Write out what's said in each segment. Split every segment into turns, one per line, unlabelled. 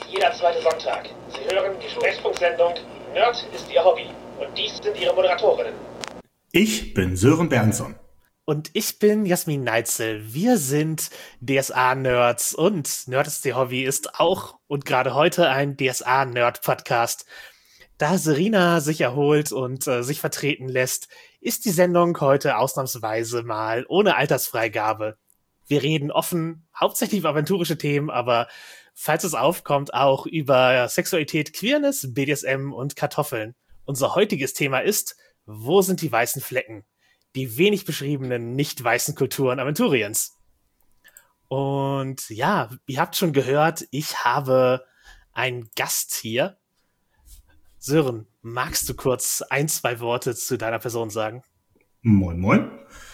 jeder zweite Sonntag. Sie hören die Sprechfunksendung Nerd ist Ihr Hobby. Und dies sind Ihre Moderatorinnen.
Ich bin Sören Berndson.
Und ich bin Jasmin Neitzel. Wir sind DSA-Nerds und Nerd ist Ihr Hobby ist auch und gerade heute ein DSA-Nerd-Podcast. Da Serena sich erholt und sich vertreten lässt, ist die Sendung heute ausnahmsweise mal ohne Altersfreigabe. Wir reden offen, hauptsächlich über aventurische Themen, aber falls es aufkommt, auch über Sexualität, Queerness, BDSM und Kartoffeln. Unser heutiges Thema ist, wo sind die weißen Flecken? Die wenig beschriebenen, nicht weißen Kulturen Aventuriens. Und ja, ihr habt schon gehört, ich habe einen Gast hier. Sören, magst du kurz 1-2 Worte zu deiner Person sagen?
Moin, moin.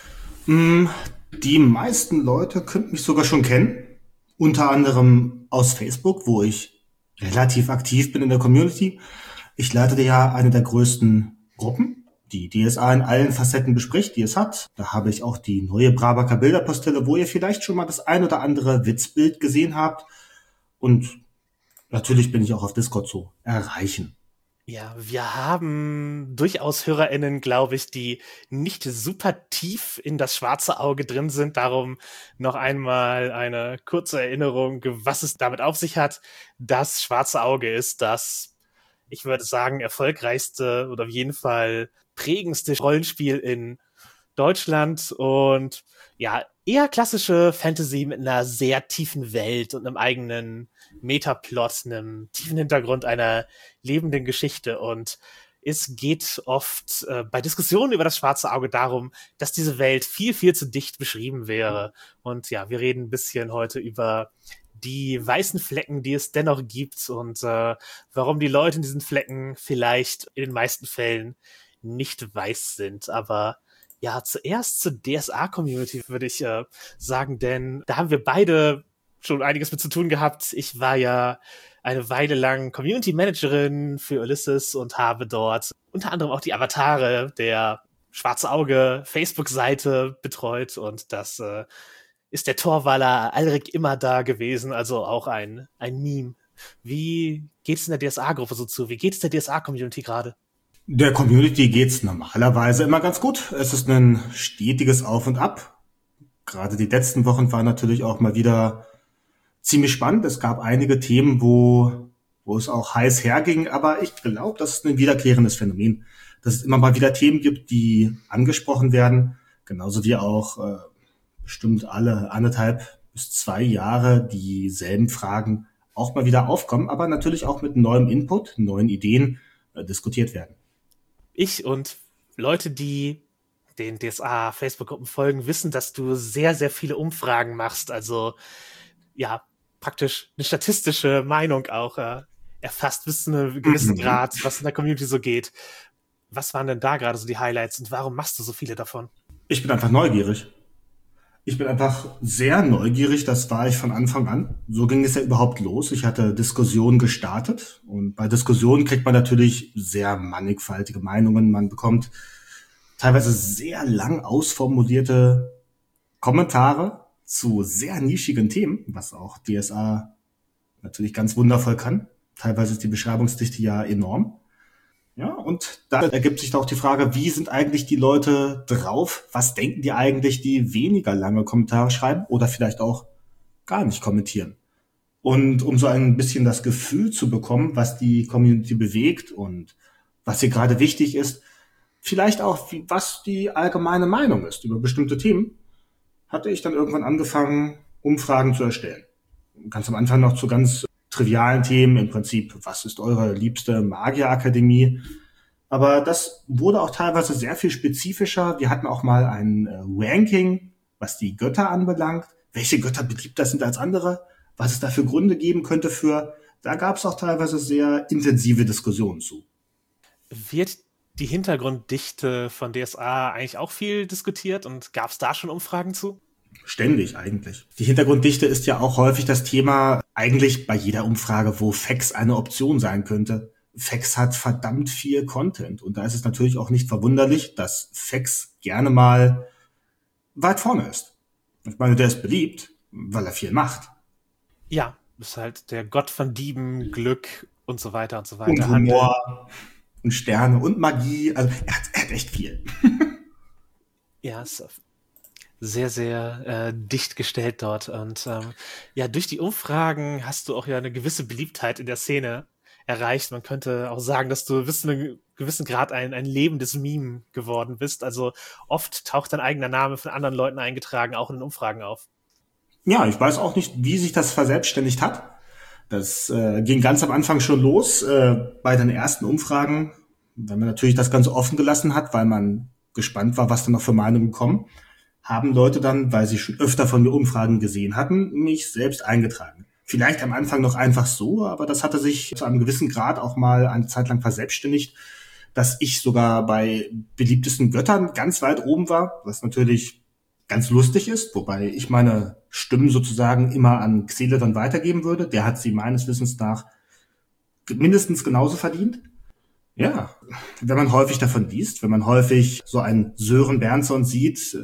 Die meisten Leute könnten mich sogar schon kennen. Unter anderem aus Facebook, wo ich relativ aktiv bin in der Community. Ich leite ja eine der größten Gruppen, die DSA in allen Facetten bespricht, die es hat. Da habe ich auch die neue Brabaker Bilderpostille, wo ihr vielleicht schon mal das ein oder andere Witzbild gesehen habt. Und natürlich bin ich auch auf Discord zu erreichen.
Ja, wir haben durchaus HörerInnen, glaube ich, die nicht super tief in das schwarze Auge drin sind. Darum noch einmal eine kurze Erinnerung, was es damit auf sich hat. Das schwarze Auge ist das, ich würde sagen, erfolgreichste oder auf jeden Fall prägendste Rollenspiel in Deutschland und ja, eher klassische Fantasy mit einer sehr tiefen Welt und einem eigenen Metaplot, einem tiefen Hintergrund, einer lebenden Geschichte. Und es geht oft bei Diskussionen über das schwarze Auge darum, dass diese Welt viel, viel zu dicht beschrieben wäre. Und ja, wir reden ein bisschen heute über die weißen Flecken, die es dennoch gibt und warum die Leute in diesen Flecken vielleicht in den meisten Fällen nicht weiß sind. Aber ja, zuerst zur DSA-Community würde ich sagen, denn da haben wir beide schon einiges mit zu tun gehabt. Ich war ja eine Weile lang Community-Managerin für Ulysses und habe dort unter anderem auch die Avatare der Schwarze Auge Facebook-Seite betreut und das ist der Torwaller Alrik immer da gewesen, also auch ein Meme. Wie geht's in der DSA-Gruppe so zu? Wie geht's der DSA-Community gerade?
Der Community geht's normalerweise immer ganz gut. Es ist ein stetiges Auf und Ab. Gerade die letzten Wochen waren natürlich auch mal wieder ziemlich spannend. Es gab einige Themen, wo es auch heiß herging, aber ich glaube, das ist ein wiederkehrendes Phänomen, dass es immer mal wieder Themen gibt, die angesprochen werden, genauso wie auch bestimmt alle 1,5 bis 2 Jahre dieselben Fragen auch mal wieder aufkommen, aber natürlich auch mit neuem Input, neuen Ideen diskutiert werden.
Ich und Leute, die den DSA-Facebook-Gruppen folgen, wissen, dass du sehr, sehr viele Umfragen machst. Also ja, praktisch eine statistische Meinung auch erfasst bis zu einem gewissen Grad, was in der Community so geht. Was waren denn da gerade so die Highlights und warum machst du so viele davon?
Ich bin einfach neugierig. Ich bin einfach sehr neugierig, das war ich von Anfang an. So ging es ja überhaupt los. Ich hatte Diskussionen gestartet und bei Diskussionen kriegt man natürlich sehr mannigfaltige Meinungen. Man bekommt teilweise sehr lang ausformulierte Kommentare zu sehr nischigen Themen, was auch DSA natürlich ganz wundervoll kann. Teilweise ist die Beschreibungsdichte ja enorm. Ja, und da ergibt sich auch die Frage, wie sind eigentlich die Leute drauf? Was denken die eigentlich, die weniger lange Kommentare schreiben oder vielleicht auch gar nicht kommentieren? Und um so ein bisschen das Gefühl zu bekommen, was die Community bewegt und was hier gerade wichtig ist, vielleicht auch, was die allgemeine Meinung ist über bestimmte Themen, hatte ich dann irgendwann angefangen, Umfragen zu erstellen. Ganz am Anfang noch zu ganz trivialen Themen, im Prinzip, was ist eure liebste Magierakademie? Aber das wurde auch teilweise sehr viel spezifischer. Wir hatten auch mal ein Ranking, was die Götter anbelangt. Welche Götter beliebter sind als andere? Was es da für Gründe geben könnte für. Da gab es auch teilweise sehr intensive Diskussionen zu.
Wird die Hintergrunddichte von DSA eigentlich auch viel diskutiert und gab es da schon Umfragen zu?
Ständig eigentlich. Die Hintergrunddichte ist ja auch häufig das Thema, eigentlich bei jeder Umfrage, wo Fax eine Option sein könnte. Fax hat verdammt viel Content und da ist es natürlich auch nicht verwunderlich, dass Fax gerne mal weit vorne ist. Ich meine, der ist beliebt, weil er viel macht.
Ja, Ist halt der Gott von Dieben, Glück und so weiter und so weiter.
Und Humor und Sterne und Magie. Also er hat echt viel.
Ja, ist sehr, sehr dicht gestellt dort. Und ja, durch die Umfragen hast du auch ja eine gewisse Beliebtheit in der Szene erreicht. Man könnte auch sagen, dass du bis zu einem gewissen Grad ein lebendes Meme geworden bist. Also oft taucht dein eigener Name von anderen Leuten eingetragen, auch in den Umfragen auf.
Ja, ich weiß auch nicht, wie sich das verselbstständigt hat. Das ging ganz am Anfang schon los bei den ersten Umfragen, wenn man natürlich das Ganze offen gelassen hat, weil man gespannt war, was da noch für Meinungen kommen, haben Leute dann, weil sie schon öfter von mir Umfragen gesehen hatten, mich selbst eingetragen. Vielleicht am Anfang noch einfach so, aber das hatte sich zu einem gewissen Grad auch mal eine Zeit lang verselbstständigt, dass ich sogar bei beliebtesten Göttern ganz weit oben war, was natürlich ganz lustig ist, wobei ich meine Stimmen sozusagen immer an Xele dann weitergeben würde. Der hat sie meines Wissens nach mindestens genauso verdient. Ja, wenn man häufig davon liest, wenn man häufig so einen Sören Bernson sieht,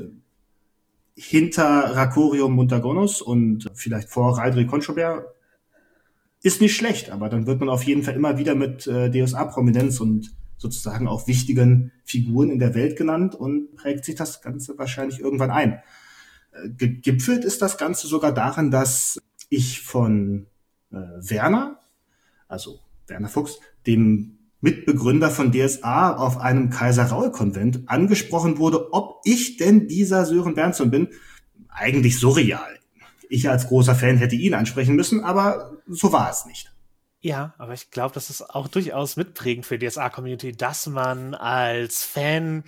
hinter Rakorium Montagonus und vielleicht vor Raidri Conchobert, ist nicht schlecht, aber dann wird man auf jeden Fall immer wieder mit DSA-Prominenz und sozusagen auch wichtigen Figuren in der Welt genannt und prägt sich das Ganze wahrscheinlich irgendwann ein. Gegipfelt ist das Ganze sogar darin, dass ich von Werner, also Werner Fuchs, dem Mitbegründer von DSA, auf einem Kaiser-Raul-Konvent angesprochen wurde, ob ich denn dieser Sören Bernson bin. Eigentlich surreal. Ich als großer Fan hätte ihn ansprechen müssen, aber so war es nicht.
Ja, aber ich glaube, das ist auch durchaus mitprägend für die DSA-Community, dass man als Fan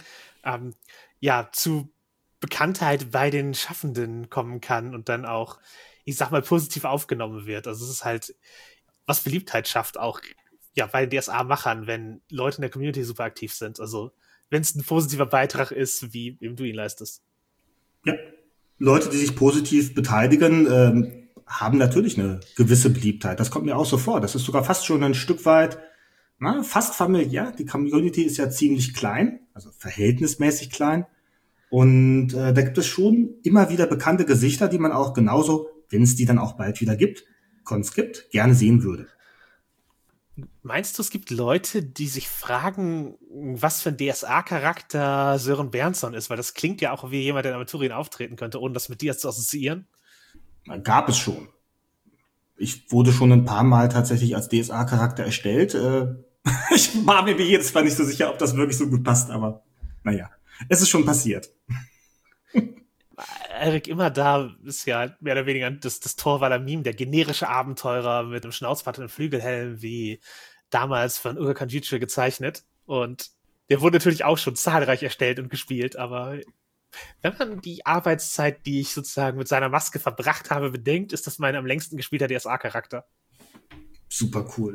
ja zu Bekanntheit bei den Schaffenden kommen kann und dann auch, ich sag mal, positiv aufgenommen wird. Also es ist halt, was Beliebtheit schafft, auch ja bei DSA-Machern, wenn Leute in der Community super aktiv sind. Also wenn es ein positiver Beitrag ist, wie eben du ihn leistest.
Ja, Leute, die sich positiv beteiligen, haben natürlich eine gewisse Beliebtheit. Das kommt mir auch so vor. Das ist sogar fast schon ein Stück weit, fast familiär. Die Community ist ja ziemlich klein, also verhältnismäßig klein. Und da gibt es schon immer wieder bekannte Gesichter, die man auch genauso, wenn es die dann auch bald wieder gibt, gerne sehen würde.
Meinst du, es gibt Leute, die sich fragen, was für ein DSA-Charakter Sören Bernson ist? Weil das klingt ja auch wie jemand, der in Aventurien auftreten könnte, ohne das mit dir zu assoziieren.
Gab es schon. Ich wurde schon ein paar Mal tatsächlich als DSA-Charakter erstellt. Ich war mir jedes Mal nicht so sicher, ob das wirklich so gut passt, aber naja, es ist schon passiert.
Erik immer da ist ja mehr oder weniger das Torwaler Meme, der generische Abenteurer mit einem Schnauzbart und einem Flügelhelm, wie damals von Uga Kanjice gezeichnet. Und der wurde natürlich auch schon zahlreich erstellt und gespielt, aber wenn man die Arbeitszeit, die ich sozusagen mit seiner Maske verbracht habe, bedenkt, ist das mein am längsten gespielter DSA-Charakter.
Super cool.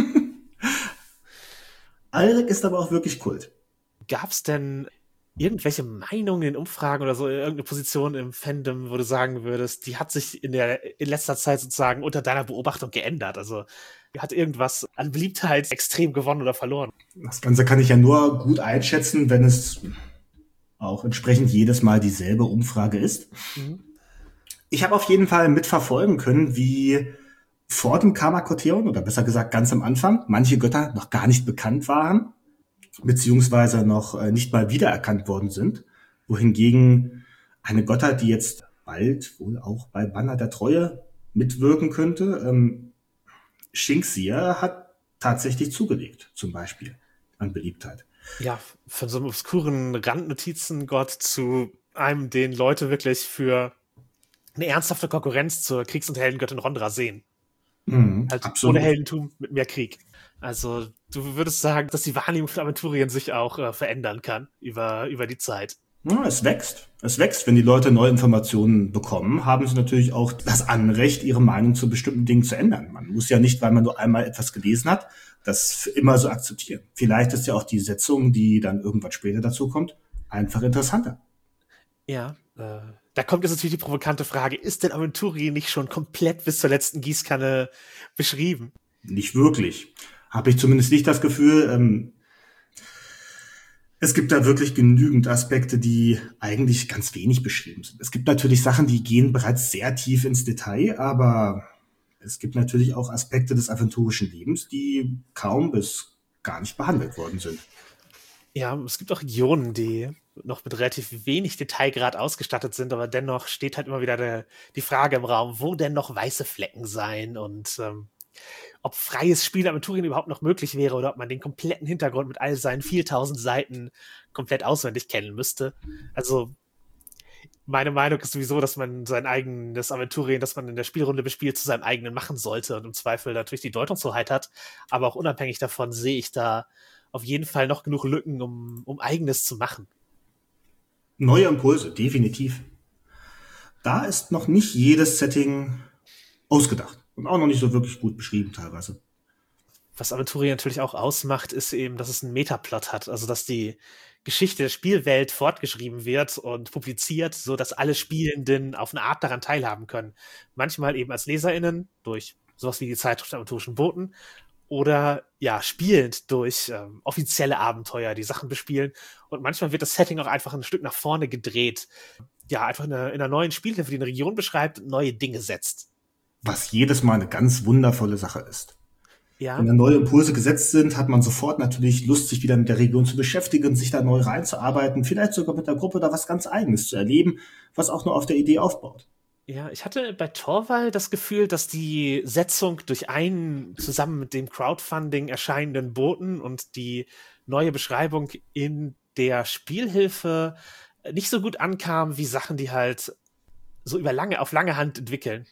Alrik ist aber auch wirklich Kult.
Gab's denn irgendwelche Meinungen in Umfragen oder so, irgendeine Position im Fandom, wo du sagen würdest, die hat sich in letzter Zeit sozusagen unter deiner Beobachtung geändert? Also hat irgendwas an Beliebtheit extrem gewonnen oder verloren?
Das Ganze kann ich ja nur gut einschätzen, wenn es auch entsprechend jedes Mal dieselbe Umfrage ist. Mhm. Ich habe auf jeden Fall mitverfolgen können, wie vor dem Karmakotheon, oder besser gesagt ganz am Anfang, manche Götter noch gar nicht bekannt waren, beziehungsweise noch nicht mal wiedererkannt worden sind, wohingegen eine Gottheit, die jetzt bald wohl auch bei Banner der Treue mitwirken könnte, Shinxia hat tatsächlich zugelegt, zum Beispiel, an Beliebtheit.
Ja, von so einem obskuren Randnotizengott zu einem, den Leute wirklich für eine ernsthafte Konkurrenz zur Kriegs- und Heldengöttin Rondra sehen. Halt
absolut.
Ohne Heldentum, mit mehr Krieg. Also du würdest sagen, dass die Wahrnehmung von Aventurien sich auch verändern kann über die Zeit.
Ja, es wächst. Es wächst. Wenn die Leute neue Informationen bekommen, haben sie natürlich auch das Anrecht, ihre Meinung zu bestimmten Dingen zu ändern. Man muss ja nicht, weil man nur einmal etwas gelesen hat, das für immer so akzeptieren. Vielleicht ist ja auch die Setzung, die dann irgendwann später dazu kommt, einfach interessanter.
Ja, da kommt jetzt natürlich die provokante Frage, ist denn Aventurien nicht schon komplett bis zur letzten Gießkanne beschrieben?
Nicht wirklich. Habe ich zumindest nicht das Gefühl. Es gibt da wirklich genügend Aspekte, die eigentlich ganz wenig beschrieben sind. Es gibt natürlich Sachen, die gehen bereits sehr tief ins Detail, aber Es gibt natürlich auch Aspekte des aventurischen Lebens, die kaum bis gar nicht behandelt worden sind.
Ja, es gibt auch Regionen, die noch mit relativ wenig Detailgrad ausgestattet sind, aber dennoch steht halt immer wieder die Frage im Raum, wo denn noch weiße Flecken sein und ob freies Spiel Aventurien überhaupt noch möglich wäre oder ob man den kompletten Hintergrund mit all seinen 4000 Seiten komplett auswendig kennen müsste. Also meine Meinung ist sowieso, dass man sein eigenes Aventurien, das man in der Spielrunde bespielt, zu seinem eigenen machen sollte und im Zweifel natürlich die Deutungshoheit hat. Aber auch unabhängig davon sehe ich da auf jeden Fall noch genug Lücken, um eigenes zu machen.
Neue Impulse, definitiv. Da ist noch nicht jedes Setting ausgedacht und auch noch nicht so wirklich gut beschrieben teilweise.
Was Aventurien natürlich auch ausmacht, ist eben, dass es einen Metaplot hat. Also, dass die Geschichte der Spielwelt fortgeschrieben wird und publiziert, so dass alle Spielenden auf eine Art daran teilhaben können. Manchmal eben als LeserInnen durch sowas wie die Zeitschrift der Aventurischen Boten oder ja, spielend durch offizielle Abenteuer, die Sachen bespielen. Und manchmal wird das Setting auch einfach ein Stück nach vorne gedreht. Ja, einfach in einer neuen Spielhilfe, die eine Region beschreibt und neue Dinge setzt.
Was jedes Mal eine ganz wundervolle Sache ist.
Ja.
Wenn da neue Impulse gesetzt sind, hat man sofort natürlich Lust, sich wieder mit der Region zu beschäftigen, sich da neu reinzuarbeiten, vielleicht sogar mit der Gruppe da was ganz Eigenes zu erleben, was auch nur auf der Idee aufbaut.
Ja, ich hatte bei Torvald das Gefühl, dass die Setzung durch einen zusammen mit dem Crowdfunding erscheinenden Boten und die neue Beschreibung in der Spielhilfe nicht so gut ankam wie Sachen, die halt so auf lange Hand entwickeln.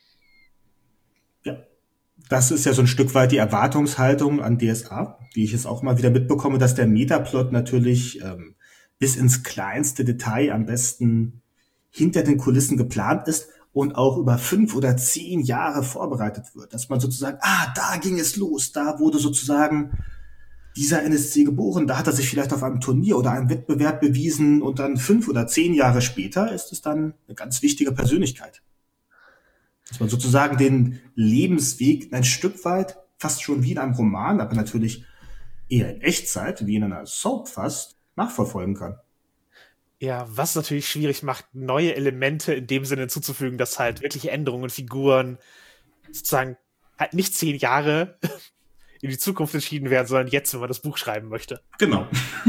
Ja. Das ist ja so ein Stück weit die Erwartungshaltung an DSA, die ich jetzt auch mal wieder mitbekomme, dass der Metaplot natürlich bis ins kleinste Detail am besten hinter den Kulissen geplant ist und auch über 5 oder 10 Jahre vorbereitet wird. Dass man sozusagen, da ging es los, da wurde sozusagen dieser NSC geboren, da hat er sich vielleicht auf einem Turnier oder einem Wettbewerb bewiesen und dann 5 oder 10 Jahre später ist es dann eine ganz wichtige Persönlichkeit. Dass man sozusagen den Lebensweg ein Stück weit, fast schon wie in einem Roman, aber natürlich eher in Echtzeit, wie in einer Soap fast, nachverfolgen kann.
Ja, was natürlich schwierig macht, neue Elemente in dem Sinne hinzuzufügen, dass halt wirkliche Änderungen, Figuren sozusagen halt nicht 10 Jahre in die Zukunft entschieden werden, sondern jetzt, wenn man das Buch schreiben möchte.
Genau.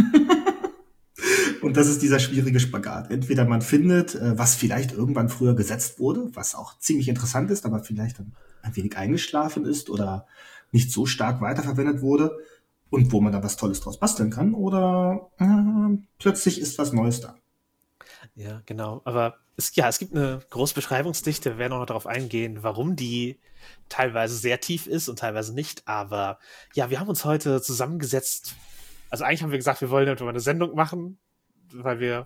Und das ist dieser schwierige Spagat. Entweder man findet, was vielleicht irgendwann früher gesetzt wurde, was auch ziemlich interessant ist, aber vielleicht dann ein wenig eingeschlafen ist oder nicht so stark weiterverwendet wurde und wo man da was Tolles draus basteln kann, oder plötzlich ist was Neues da.
Ja, genau. Aber es gibt eine große Beschreibungsdichte. Wir werden auch noch darauf eingehen, warum die teilweise sehr tief ist und teilweise nicht. Aber ja, wir haben uns heute zusammengesetzt. Also eigentlich haben wir gesagt, wir wollen eine Sendung machen, weil wir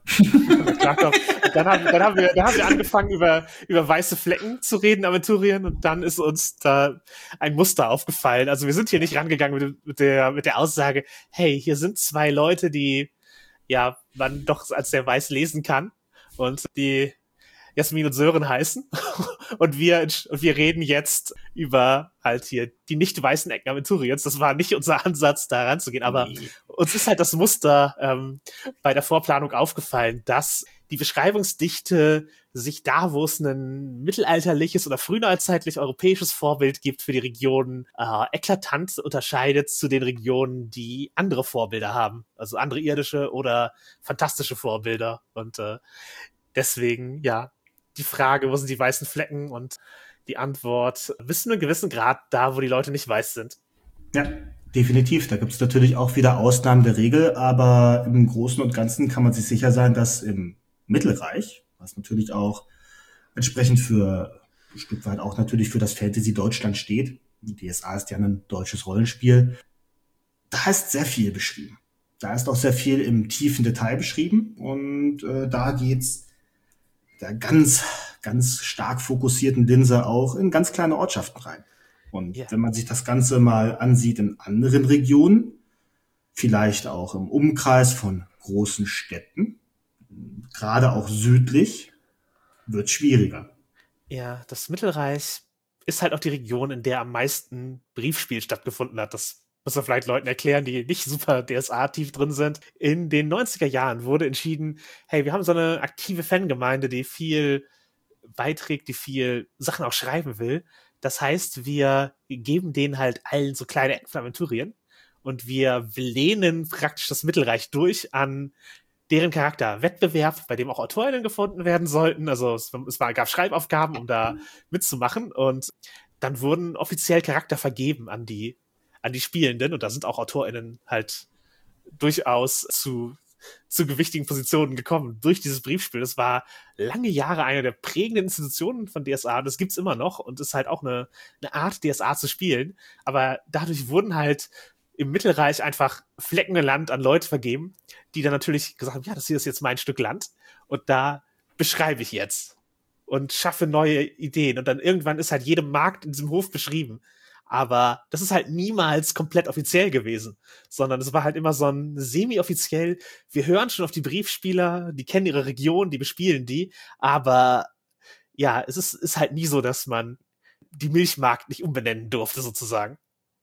dann haben wir angefangen über weiße Flecken zu reden, Aventurien, und dann ist uns da ein Muster aufgefallen. Also wir sind hier nicht rangegangen mit der Aussage, hey, hier sind 2 Leute, die ja man doch als sehr weiß lesen kann und die Jasmin und Sören heißen und wir reden jetzt über halt hier die nicht weißen Ecken Aventuriens. Das war nicht unser Ansatz, da ranzugehen, aber uns ist halt das Muster bei der Vorplanung aufgefallen, dass die Beschreibungsdichte sich da, wo es ein mittelalterliches oder frühneuzeitlich europäisches Vorbild gibt für die Regionen, eklatant unterscheidet zu den Regionen, die andere Vorbilder haben, also andere irdische oder fantastische Vorbilder. Und deswegen, ja, die Frage, wo sind die weißen Flecken, und die Antwort, bis zu einem gewissen Grad da, wo die Leute nicht weiß sind.
Ja, definitiv. Da gibt es natürlich auch wieder Ausnahmen der Regel, aber im Großen und Ganzen kann man sich sicher sein, dass im Mittelreich, was natürlich auch entsprechend für ein Stück weit auch natürlich für das Fantasy Deutschland steht, die DSA ist ja ein deutsches Rollenspiel, da ist sehr viel beschrieben. Da ist auch sehr viel im tiefen Detail beschrieben, und da geht's der ganz, ganz stark fokussierten Linse auch in ganz kleine Ortschaften rein. Und wenn man sich das Ganze mal ansieht in anderen Regionen, vielleicht auch im Umkreis von großen Städten, gerade auch südlich, wird schwieriger.
Ja, das Mittelreich ist halt auch die Region, in der am meisten Briefspiel stattgefunden hat. Das muss man vielleicht Leuten erklären, die nicht super DSA-tief drin sind. In den 90er Jahren wurde entschieden, hey, wir haben so eine aktive Fangemeinde, die viel beiträgt, die viel Sachen auch schreiben will. Das heißt, wir geben denen halt allen so kleine Ecken von Aventurien und wir lehnen praktisch das Mittelreich durch an deren Charakterwettbewerb, bei dem auch AutorInnen gefunden werden sollten. Also gab Schreibaufgaben, um da mitzumachen, und dann wurden offiziell Charakter vergeben an die Spielenden, und da sind auch AutorInnen halt durchaus zu gewichtigen Positionen gekommen durch dieses Briefspiel. Das war lange Jahre eine der prägenden Institutionen von DSA, und das gibt's immer noch und ist halt auch eine Art, DSA zu spielen. Aber dadurch wurden halt im Mittelreich einfach Flecken Land an Leute vergeben, die dann natürlich gesagt haben, ja, das hier ist jetzt mein Stück Land und da beschreibe ich jetzt und schaffe neue Ideen. Und dann irgendwann ist halt jede Markt in diesem Hof beschrieben. Aber das ist halt niemals komplett offiziell gewesen, sondern es war halt immer so ein semi-offiziell, wir hören schon auf die Briefspieler, die kennen ihre Region, die bespielen die, aber ja, es ist halt nie so, dass man die Milchmarkt nicht umbenennen durfte, sozusagen.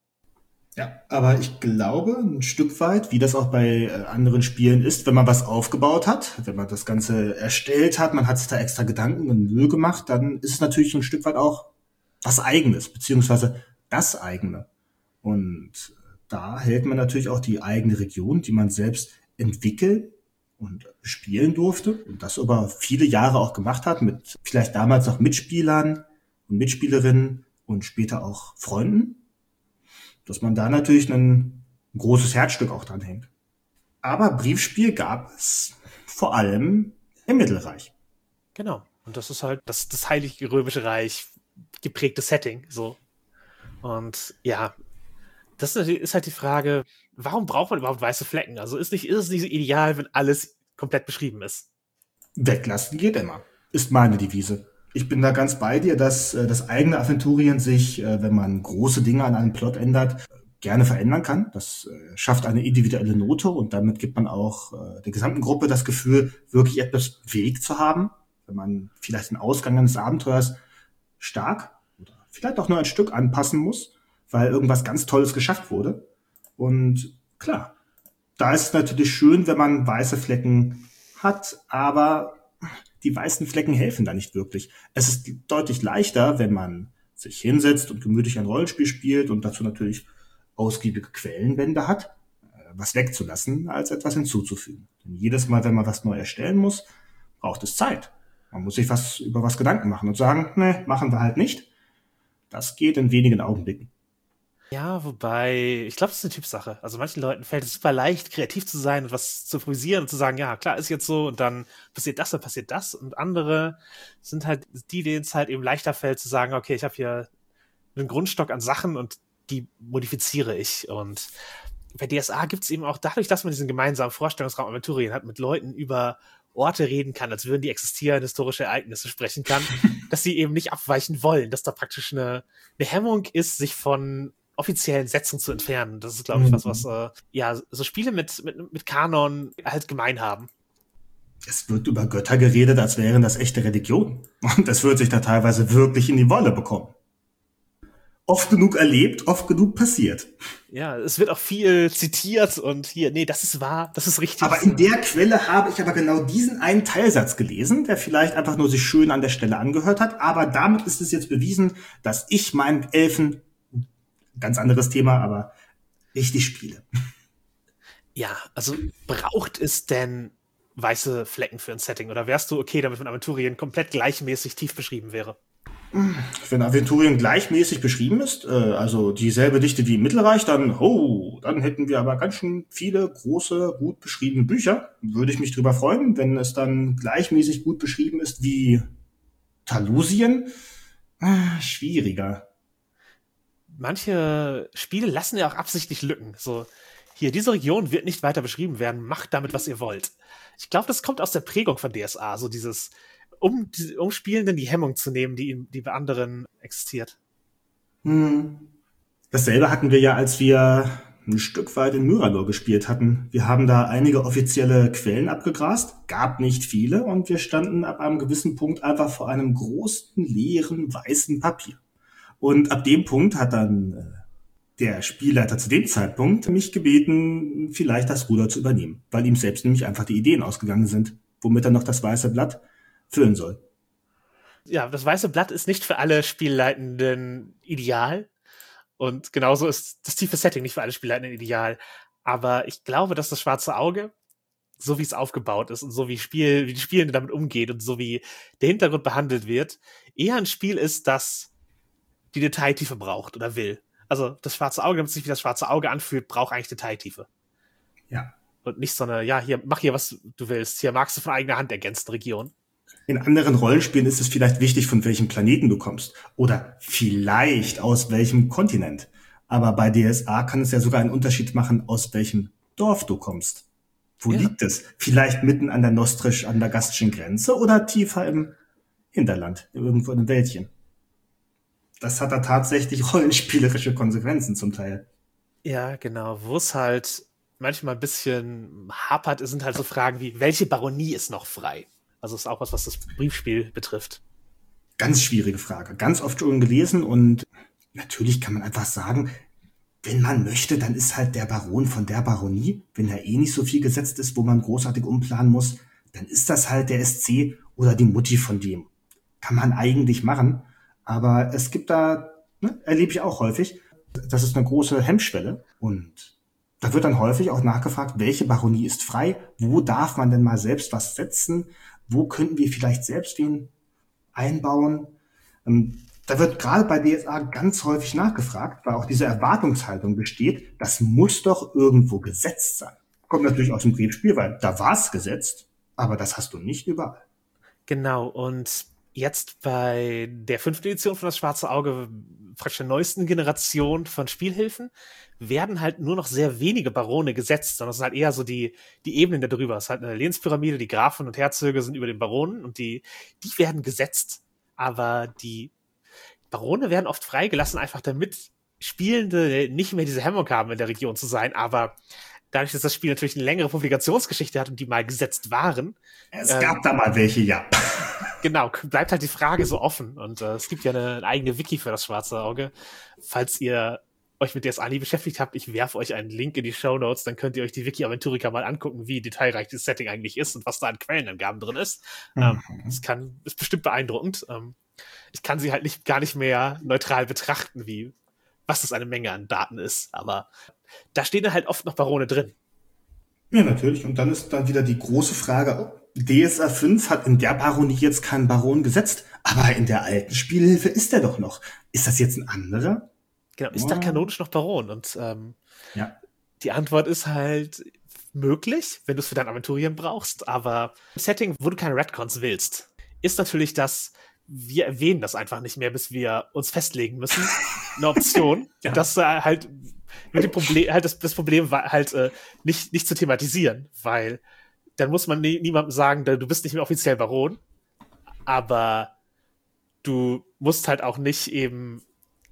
Ja, aber ich glaube ein Stück weit, wie das auch bei anderen Spielen ist, wenn man was aufgebaut hat, wenn man das Ganze erstellt hat, man hat sich da extra Gedanken und Mühe gemacht, dann ist es natürlich so ein Stück weit auch was Eigenes, beziehungsweise das eigene. Und da hält man natürlich auch die eigene Region, die man selbst entwickeln und spielen durfte und das über viele Jahre auch gemacht hat, mit vielleicht damals noch Mitspielern und Mitspielerinnen und später auch Freunden, dass man da natürlich ein großes Herzstück auch dran hängt. Aber Briefspiel gab es vor allem im Mittelreich.
Genau. Und das ist halt das Heilige Römische Reich geprägte Setting, so. Und ja, das ist halt die Frage, warum braucht man überhaupt weiße Flecken? Also ist es nicht so ideal, wenn alles komplett beschrieben ist?
Weglassen geht immer, ist meine Devise. Ich bin da ganz bei dir, dass das eigene Aventurien sich, wenn man große Dinge an einem Plot ändert, gerne verändern kann. Das schafft eine individuelle Note und damit gibt man auch der gesamten Gruppe das Gefühl, wirklich etwas bewegt zu haben. Wenn man vielleicht den Ausgang eines Abenteuers stark oder vielleicht auch nur ein Stück anpassen muss, weil irgendwas ganz Tolles geschafft wurde. Und klar, da ist es natürlich schön, wenn man weiße Flecken hat, aber die weißen Flecken helfen da nicht wirklich. Es ist deutlich leichter, wenn man sich hinsetzt und gemütlich ein Rollenspiel spielt und dazu natürlich ausgiebige Quellenbände hat, was wegzulassen, als etwas hinzuzufügen. Denn jedes Mal, wenn man was neu erstellen muss, braucht es Zeit. Man muss sich über was Gedanken machen und sagen, ne, machen wir halt nicht. Das geht in wenigen Augenblicken.
Ja, wobei, ich glaube, das ist eine Typsache. Also manchen Leuten fällt es super leicht, kreativ zu sein und was zu improvisieren und zu sagen, ja, klar, ist jetzt so und dann passiert das. Und andere sind halt die, denen es halt eben leichter fällt, zu sagen, okay, ich habe hier einen Grundstock an Sachen und die modifiziere ich. Und bei DSA gibt es eben auch dadurch, dass man diesen gemeinsamen Vorstellungsraum Aventurien hat, mit Leuten über Orte reden kann, als würden die existieren, historische Ereignisse sprechen kann, dass sie eben nicht abweichen wollen, dass da praktisch eine Hemmung ist, sich von offiziellen Sätzen zu entfernen. Das ist, glaube ich, was so Spiele mit Kanon halt gemein haben.
Es wird über Götter geredet, als wären das echte Religionen. Und es wird sich da teilweise wirklich in die Wolle bekommen. Oft genug erlebt, oft genug passiert.
Ja, es wird auch viel zitiert und hier, nee, das ist wahr, das ist richtig.
Aber in der Quelle habe ich aber genau diesen einen Teilsatz gelesen, der vielleicht einfach nur sich schön an der Stelle angehört hat. Aber damit ist es jetzt bewiesen, dass ich meinen Elfen, ganz anderes Thema, aber richtig spiele.
Ja, also braucht es denn weiße Flecken für ein Setting? Oder wärst du okay, damit von Aventurien komplett gleichmäßig tief beschrieben wäre?
Wenn Aventurien gleichmäßig beschrieben ist, also dieselbe Dichte wie im Mittelreich, dann hätten wir aber ganz schön viele große, gut beschriebene Bücher. Würde ich mich drüber freuen, wenn es dann gleichmäßig gut beschrieben ist wie Talusien. Schwieriger.
Manche Spiele lassen ja auch absichtlich Lücken. So, hier, diese Region wird nicht weiter beschrieben werden, macht damit, was ihr wollt. Ich glaube, das kommt aus der Prägung von DSA, so dieses um Spielenden die Hemmung zu nehmen, die bei anderen existiert.
Dasselbe hatten wir ja, als wir ein Stück weit in Myrador gespielt hatten. Wir haben da einige offizielle Quellen abgegrast, gab nicht viele, und wir standen ab einem gewissen Punkt einfach vor einem großen, leeren, weißen Papier. Und ab dem Punkt hat dann der Spielleiter zu dem Zeitpunkt mich gebeten, vielleicht das Ruder zu übernehmen, weil ihm selbst nämlich einfach die Ideen ausgegangen sind, womit er noch das weiße Blatt füllen soll.
Ja, das weiße Blatt ist nicht für alle Spielleitenden ideal. Und genauso ist das tiefe Setting nicht für alle Spielleitenden ideal. Aber ich glaube, dass das schwarze Auge, so wie es aufgebaut ist und so wie die Spielende damit umgeht und so wie der Hintergrund behandelt wird, eher ein Spiel ist, das die Detailtiefe braucht oder will. Also das schwarze Auge, damit es sich wie das schwarze Auge anfühlt, braucht eigentlich Detailtiefe.
Ja.
Und nicht so eine, ja, hier, mach hier, was du willst. Hier magst du von eigener Hand ergänzten Region.
In anderen Rollenspielen ist es vielleicht wichtig, von welchem Planeten du kommst. Oder vielleicht aus welchem Kontinent. Aber bei DSA kann es ja sogar einen Unterschied machen, aus welchem Dorf du kommst. Wo liegt es? Vielleicht mitten an der nostrisch-andagastischen Grenze oder tiefer im Hinterland, irgendwo in einem Wäldchen. Das hat da tatsächlich rollenspielerische Konsequenzen zum Teil.
Ja, genau. Wo es halt manchmal ein bisschen hapert, sind halt so Fragen wie, welche Baronie ist noch frei? Also ist auch was das Briefspiel betrifft.
Ganz schwierige Frage. Ganz oft schon gelesen und natürlich kann man einfach sagen, wenn man möchte, dann ist halt der Baron von der Baronie, wenn da eh nicht so viel gesetzt ist, wo man großartig umplanen muss, dann ist das halt der SC oder die Mutti von dem. Kann man eigentlich machen, aber es gibt da, erlebe ich auch häufig, das ist eine große Hemmschwelle und da wird dann häufig auch nachgefragt, welche Baronie ist frei, wo darf man denn mal selbst was setzen, wo könnten wir vielleicht selbst wen einbauen. Da wird gerade bei DSA ganz häufig nachgefragt, weil auch diese Erwartungshaltung besteht, das muss doch irgendwo gesetzt sein. Kommt natürlich aus dem Briefspiel, weil da war es gesetzt, aber das hast du nicht überall.
Genau, und jetzt bei der 5. Edition von Das Schwarze Auge, praktisch der neuesten Generation von Spielhilfen, werden halt nur noch sehr wenige Barone gesetzt, sondern es sind halt eher so die Ebenen da drüber. Es ist halt eine Lehnspyramide, die Grafen und Herzöge sind über den Baronen und die werden gesetzt, aber die Barone werden oft freigelassen, einfach damit Spielende nicht mehr diese Hemmung haben, in der Region zu sein, aber dadurch, dass das Spiel natürlich eine längere Publikationsgeschichte hat und die mal gesetzt waren.
Es gab da mal welche, ja.
Genau, bleibt halt die Frage so offen. Und es gibt ja eine eigene Wiki für das Schwarze Auge. Falls ihr euch mit DSA nie beschäftigt habt, ich werfe euch einen Link in die Shownotes, dann könnt ihr euch die Wiki Aventurica mal angucken, wie detailreich das Setting eigentlich ist und was da an Quellenangaben drin ist. Ist bestimmt beeindruckend. Ich kann sie halt gar nicht mehr neutral betrachten, wie was das eine Menge an Daten ist. Aber da stehen dann halt oft noch Barone drin.
Ja, natürlich. Und dann ist dann wieder die große Frage, DSA 5 hat in der Baronie jetzt keinen Baron gesetzt, aber in der alten Spielhilfe ist er doch noch. Ist das jetzt ein anderer?
Genau, ist da kanonisch noch Baron? Und die Antwort ist halt möglich, wenn du es für dein Aventurieren brauchst, aber im Setting, wo du keine Retcons willst, ist natürlich das, wir erwähnen das einfach nicht mehr, bis wir uns festlegen müssen, eine Option, dass halt mit dem Problem, halt das Problem war halt nicht zu thematisieren, weil dann muss man niemandem sagen, du bist nicht mehr offiziell Baron, aber du musst halt auch nicht eben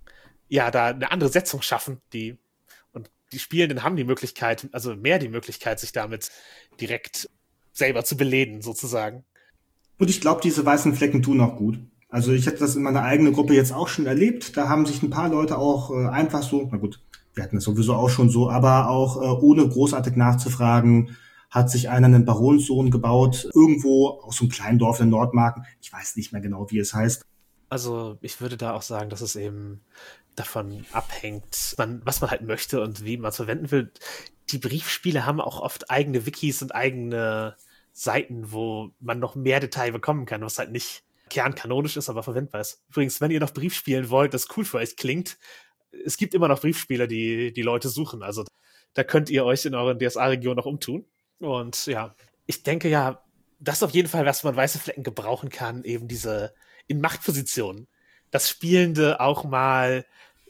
da eine andere Setzung schaffen, und die Spielenden haben die Möglichkeit, also mehr die Möglichkeit, sich damit direkt selber zu belehnen, sozusagen.
Und ich glaube, diese weißen Flecken tun auch gut. Also ich hätte das in meiner eigenen Gruppe jetzt auch schon erlebt. Da haben sich ein paar Leute auch einfach so, na gut, wir hatten das sowieso auch schon so, aber auch ohne großartig nachzufragen, hat sich einer einen Baronssohn gebaut, irgendwo aus so einem kleinen Dorf in Nordmarken. Ich weiß nicht mehr genau, wie es heißt.
Also ich würde da auch sagen, dass es eben davon abhängt, was man halt möchte und wie man es verwenden will. Die Briefspiele haben auch oft eigene Wikis und eigene Seiten, wo man noch mehr Detail bekommen kann, was halt nicht kernkanonisch ist, aber verwendbar ist. Übrigens, wenn ihr noch Brief spielen wollt, das cool für euch klingt, es gibt immer noch Briefspieler, die Leute suchen. Also da könnt ihr euch in euren DSA-Region noch umtun. Und ja, ich denke das ist auf jeden Fall, was man weiße Flecken gebrauchen kann, eben diese in Machtpositionen, dass Spielende auch mal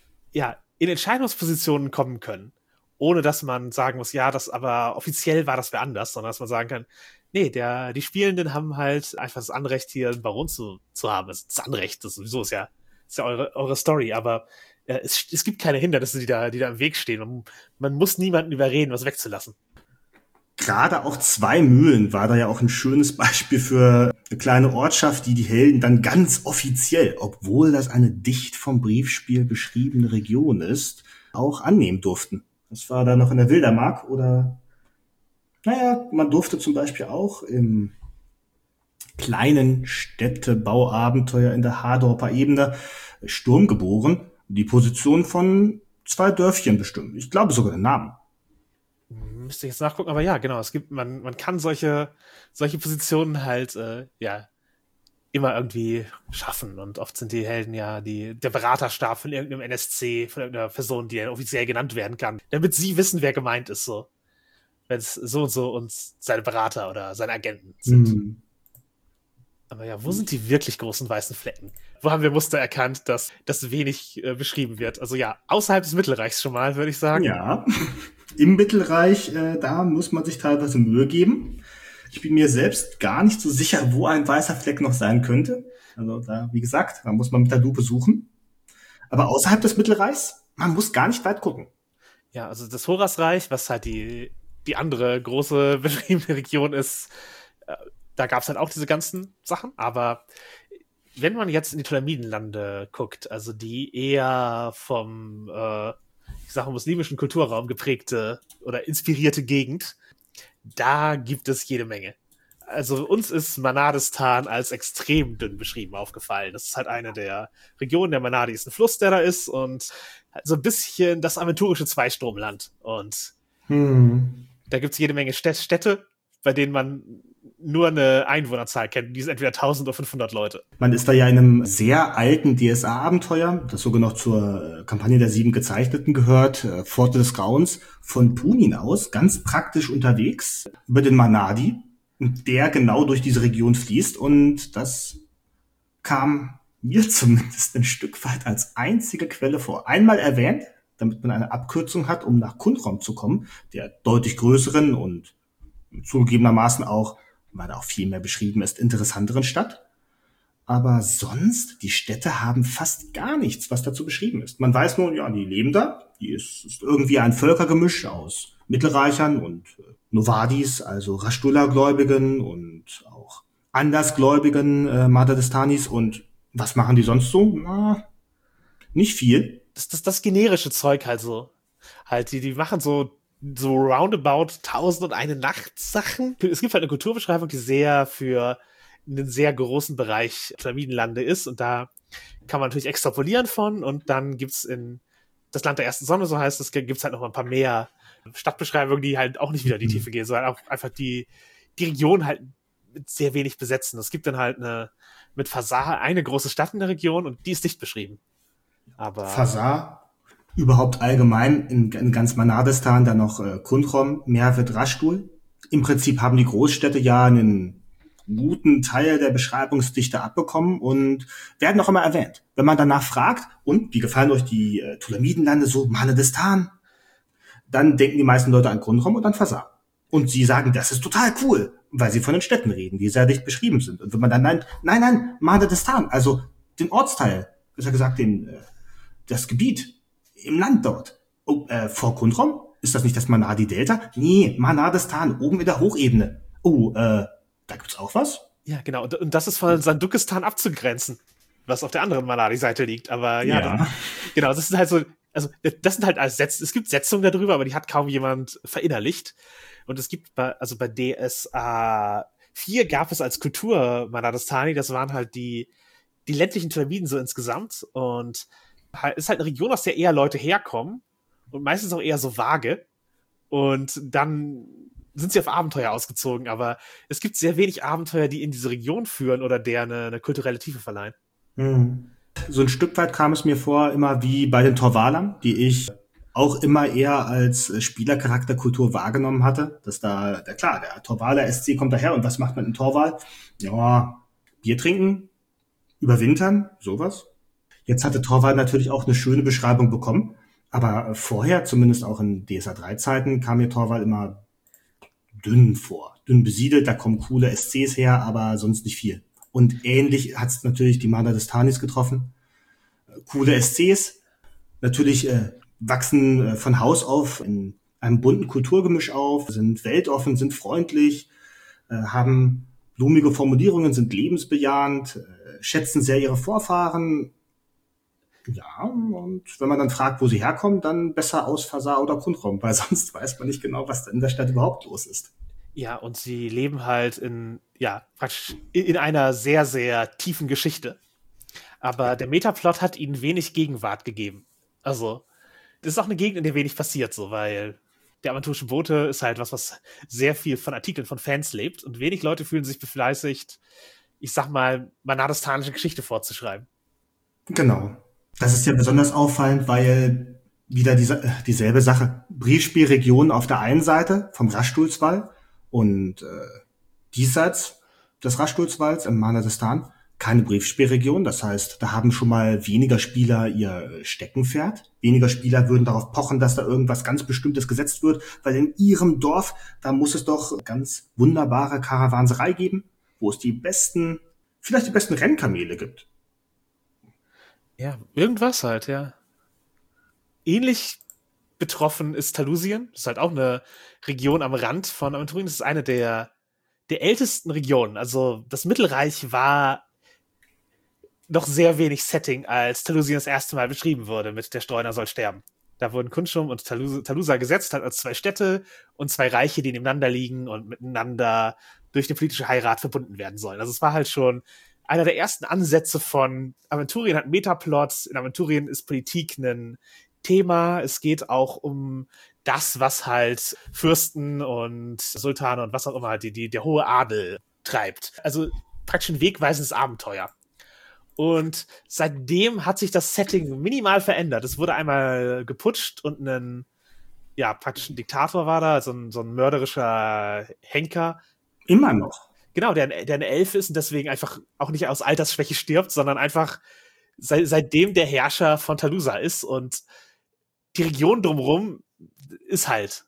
in Entscheidungspositionen kommen können, ohne dass man sagen muss, aber offiziell war das wer anders, sondern dass man sagen kann, nee, die Spielenden haben halt einfach das Anrecht, hier einen Baron zu haben. Das Anrecht, das sowieso ist ja eure Story, aber es gibt keine Hindernisse, die da im Weg stehen. Man muss niemanden überreden, was wegzulassen.
Gerade auch Zwei Mühlen war da ja auch ein schönes Beispiel für eine kleine Ortschaft, die Helden dann ganz offiziell, obwohl das eine dicht vom Briefspiel beschriebene Region ist, auch annehmen durften. Das war da noch in der Wildermark oder man durfte zum Beispiel auch im kleinen Städtebauabenteuer in der Hardorper Ebene Sturm geboren, die Position von 2 Dörfchen bestimmen. Ich glaube sogar den Namen.
Müsste ich jetzt nachgucken, aber ja, genau, man kann solche Positionen halt, immer irgendwie schaffen. Und oft sind die Helden ja der Beraterstab von irgendeinem NSC, von irgendeiner Person, die ja offiziell genannt werden kann, damit sie wissen, wer gemeint ist, so. Wenn es so und so und seine Berater oder seine Agenten sind. Aber ja, wo sind die wirklich großen weißen Flecken? Wo haben wir Muster erkannt, dass das wenig beschrieben wird? Also ja, außerhalb des Mittelreichs schon mal, würde ich sagen.
Ja, im Mittelreich, da muss man sich teilweise Mühe geben. Ich bin mir selbst gar nicht so sicher, wo ein weißer Fleck noch sein könnte. Also da, wie gesagt, da muss man mit der Lupe suchen. Aber außerhalb des Mittelreichs, man muss gar nicht weit gucken.
Ja, also das Horasreich, was halt die andere große beschriebene Region ist, da gab es halt auch diese ganzen Sachen. Aber wenn man jetzt in die Ptolemidenlande guckt, also die eher vom, ich sage muslimischen Kulturraum geprägte oder inspirierte Gegend, da gibt es jede Menge. Also uns ist Manadistan als extrem dünn beschrieben aufgefallen. Das ist halt eine der Regionen der Manadi, ist ein Fluss, der da ist und halt so ein bisschen das aventurische Zweistromland. Und da gibt es jede Menge Städte, bei denen man nur eine Einwohnerzahl kennt. Die sind entweder 1000 oder 500 Leute.
Man ist da ja in einem sehr alten DSA-Abenteuer, das sogar noch zur Kampagne der 7 Gezeichneten gehört, Pforte des Grauens, von Punin aus, ganz praktisch unterwegs, über den Manadi, der genau durch diese Region fließt. Und das kam mir zumindest ein Stück weit als einzige Quelle vor. Einmal erwähnt, damit man eine Abkürzung hat, um nach Kundrom zu kommen, der deutlich größeren und zugegebenermaßen auch, weil da auch viel mehr beschrieben ist, interessanteren Stadt. Aber sonst, die Städte haben fast gar nichts, was dazu beschrieben ist. Man weiß nur, ja, die leben da. Die ist irgendwie ein Völkergemisch aus Mittelreichern und Novadis, also Rashtullah-Gläubigen und auch andersgläubigen Madadistanis. Und was machen die sonst so? Na, nicht viel.
Das generische Zeug halt so. Halt, die machen so roundabout 1001 Nacht-Sachen. Es gibt halt eine Kulturbeschreibung, die sehr für einen sehr großen Bereich Pyramidenlande ist und da kann man natürlich extrapolieren von und dann gibt's in das Land der ersten Sonne, so heißt es, gibt's halt noch ein paar mehr Stadtbeschreibungen, die halt auch nicht wieder in die Tiefe gehen, sondern auch einfach die Region halt mit sehr wenig besetzen. Es gibt dann halt mit Fasar eine große Stadt in der Region und die ist nicht beschrieben. Aber
Fasar, überhaupt allgemein in ganz Manadistan, dann noch Kundrom, Merwit, Rashtul. Im Prinzip haben die Großstädte ja einen guten Teil der Beschreibungsdichte abbekommen und werden noch immer erwähnt. Wenn man danach fragt, und wie gefallen euch die Ptolemidenlande so, Manadistan, dann denken die meisten Leute an Kundrom und an Fasar. Und sie sagen, das ist total cool, weil sie von den Städten reden, die sehr dicht beschrieben sind. Und wenn man dann nein, Manadistan, also den Ortsteil, besser gesagt das Gebiet im Land dort. Oh, vor Kundrom? Ist das nicht das Manadi-Delta? Nee, Manadistan, oben in der Hochebene. Oh, da gibt's auch was?
Ja, genau. Und das ist von Sandukistan abzugrenzen, was auf der anderen Manadi-Seite liegt. Aber ja. Genau, das sind halt so, also das sind halt als Sätze, es gibt Setzungen darüber, aber die hat kaum jemand verinnerlicht. Und es gibt bei DSA 4 gab es als Kultur Manadistani, das waren halt die ländlichen Pyramiden so insgesamt und ist halt eine Region, aus der eher Leute herkommen und meistens auch eher so vage und dann sind sie auf Abenteuer ausgezogen, aber es gibt sehr wenig Abenteuer, die in diese Region führen oder der eine kulturelle Tiefe verleihen.
So ein Stück weit kam es mir vor, immer wie bei den Torvalern, die ich auch immer eher als Spielercharakterkultur wahrgenommen hatte, dass der Torvaler SC kommt daher und was macht man in Torval? Ja, Bier trinken, überwintern, sowas. Jetzt hatte Torvald natürlich auch eine schöne Beschreibung bekommen, aber vorher, zumindest auch in DSA 3 Zeiten, kam mir Torvald immer dünn vor. Dünn besiedelt, da kommen coole SCs her, aber sonst nicht viel. Und ähnlich hat es natürlich die Manadistanis getroffen. Coole SCs, natürlich wachsen von Haus auf in einem bunten Kulturgemisch auf, sind weltoffen, sind freundlich, haben blumige Formulierungen, sind lebensbejahend, schätzen sehr ihre Vorfahren. Ja, und wenn man dann fragt, wo sie herkommen, dann besser aus Fasar oder Kundrom, weil sonst weiß man nicht genau, was in der Stadt überhaupt los ist.
Ja, und sie leben halt praktisch in einer sehr, sehr tiefen Geschichte. Aber der Metaplot hat ihnen wenig Gegenwart gegeben. Also, das ist auch eine Gegend, in der wenig passiert, so, weil der aventurische Bote ist halt was sehr viel von Artikeln von Fans lebt und wenig Leute fühlen sich befleißigt, ich sag mal, manadastanische Geschichte vorzuschreiben.
Genau. Das ist ja besonders auffallend, weil wieder dieselbe Sache. Briefspielregion auf der einen Seite vom Raschdulswall und diesseits des Raschdulswalls im Manadistan keine Briefspielregion. Das heißt, da haben schon mal weniger Spieler ihr Steckenpferd. Weniger Spieler würden darauf pochen, dass da irgendwas ganz Bestimmtes gesetzt wird, weil in ihrem Dorf, da muss es doch ganz wunderbare Karawanserei geben, wo es vielleicht die besten Rennkamele gibt.
Ja, irgendwas halt, ja. Ähnlich betroffen ist Talusien. Das ist halt auch eine Region am Rand von Aventurien. Das ist eine der ältesten Regionen. Also das Mittelreich war noch sehr wenig Setting, als Talusien das erste Mal beschrieben wurde mit der Streuner soll sterben. Da wurden Kunschum und Talusa gesetzt, halt als zwei Städte und zwei Reiche, die nebeneinander liegen und miteinander durch eine politische Heirat verbunden werden sollen. Also es war halt schon einer der ersten Ansätze von Aventurien hat Metaplots. In Aventurien ist Politik ein Thema. Es geht auch um das, was halt Fürsten und Sultane und was auch immer halt der hohe Adel treibt. Also praktisch ein wegweisendes Abenteuer. Und seitdem hat sich das Setting minimal verändert. Es wurde einmal geputscht und praktisch ein Diktator war da, so ein mörderischer Henker.
Immer noch.
Genau, der eine Elfe ist und deswegen einfach auch nicht aus Altersschwäche stirbt, sondern einfach seitdem der Herrscher von Talusa ist und die Region drumherum ist halt.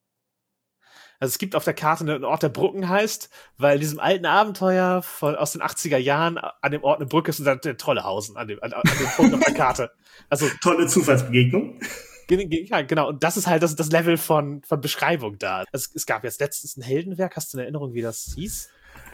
Also es gibt auf der Karte einen Ort, der Brucken heißt, weil in diesem alten Abenteuer aus den 80er Jahren an dem Ort eine Brücke ist und dann der Trollehausen an dem Punkt auf der Karte. Also
tolle Zufallsbegegnung.
Ja, genau. Und das ist halt das Level von Beschreibung da. Also es gab jetzt letztens ein Heldenwerk. Hast du eine Erinnerung, wie das hieß?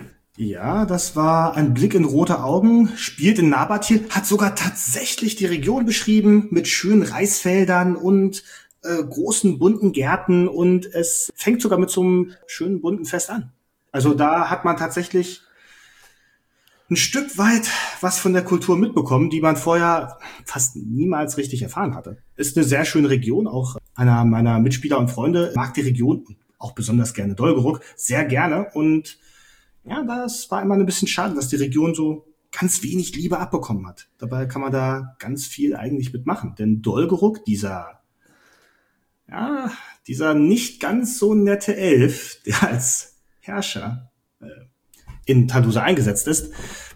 Ja, das war ein Blick in rote Augen, spielt in Nabatil, hat sogar tatsächlich die Region beschrieben mit schönen Reisfeldern und großen bunten Gärten und es fängt sogar mit so einem schönen bunten Fest an. Also da hat man tatsächlich ein Stück weit was von der Kultur mitbekommen, die man vorher fast niemals richtig erfahren hatte. Ist eine sehr schöne Region, auch einer meiner Mitspieler und Freunde mag die Region, auch besonders gerne Dolgeruk, sehr gerne und ja, das war immer ein bisschen schade, dass die Region so ganz wenig Liebe abbekommen hat. Dabei kann man da ganz viel eigentlich mitmachen, denn Dolgeruk, dieser nicht ganz so nette Elf, der als Herrscher in Talusa eingesetzt ist,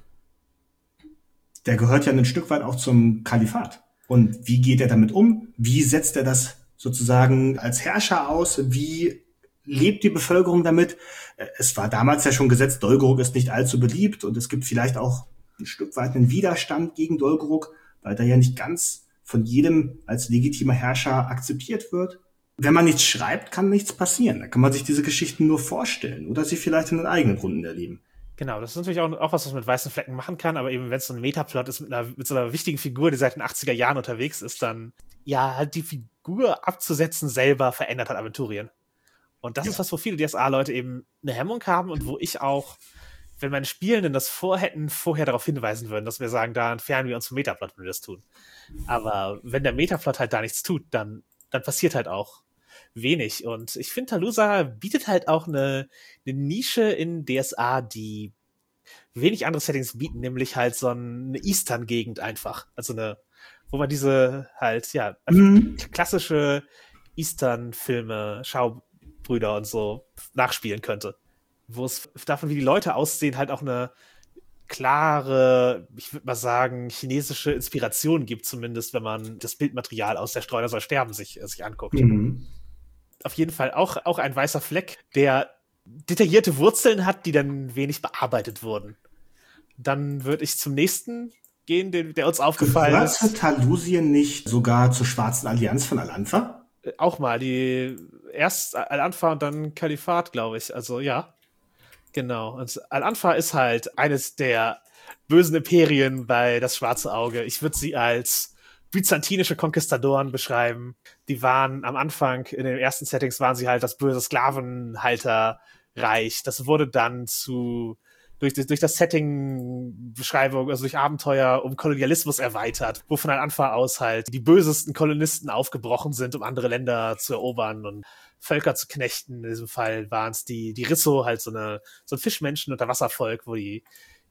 der gehört ja ein Stück weit auch zum Kalifat. Und wie geht er damit um? Wie setzt er das sozusagen als Herrscher aus? Wie lebt die Bevölkerung damit? Es war damals ja schon gesetzt, Dolgeruk ist nicht allzu beliebt und es gibt vielleicht auch ein Stück weit einen Widerstand gegen Dolgeruk, weil der ja nicht ganz von jedem als legitimer Herrscher akzeptiert wird. Wenn man nichts schreibt, kann nichts passieren. Da kann man sich diese Geschichten nur vorstellen oder sie vielleicht in den eigenen Runden erleben.
Genau, das ist natürlich auch was man mit weißen Flecken machen kann, aber eben wenn es so ein Metaplot ist mit so einer wichtigen Figur, die seit den 80er Jahren unterwegs ist, dann halt die Figur abzusetzen selber verändert hat Aventurien. Und das ist was, wo viele DSA-Leute eben eine Hemmung haben und wo ich auch, wenn meine Spielenden das vorhätten, vorher darauf hinweisen würden, dass wir sagen, da entfernen wir uns vom Metaplot, wenn wir das tun. Aber wenn der Metaplot halt da nichts tut, dann passiert halt auch wenig. Und ich finde, Talusa bietet halt auch eine Nische in DSA, die wenig andere Settings bieten, nämlich halt so eine Eastern-Gegend einfach. Also wo man diese halt, klassische Eastern-Filme, Schaubrüder und so nachspielen könnte. Wo es davon, wie die Leute aussehen, halt auch eine klare, ich würde mal sagen, chinesische Inspiration gibt, zumindest wenn man das Bildmaterial aus der Streuner soll sterben sich anguckt.
Mhm.
Auf jeden Fall auch ein weißer Fleck, der detaillierte Wurzeln hat, die dann wenig bearbeitet wurden. Dann würde ich zum nächsten gehen, der uns aufgefallen ist.
Gehört Talusien nicht sogar zur Schwarzen Allianz von Al-Anfa?
Auch mal, erst Al-Anfa und dann Kalifat, glaube ich. Also ja, genau. Und Al-Anfa ist halt eines der bösen Imperien bei das Schwarze Auge. Ich würde sie als byzantinische Konquistadoren beschreiben. Die waren am Anfang, in den ersten Settings waren sie halt das böse Sklavenhalter Reich. Das wurde dann durch das Setting-Beschreibung, also durch Abenteuer um Kolonialismus erweitert, wo von Anfang aus halt die bösesten Kolonisten aufgebrochen sind, um andere Länder zu erobern und Völker zu knechten. In diesem Fall waren es die Risso, halt so ein Fischmenschen- unter Wasservolk, wo die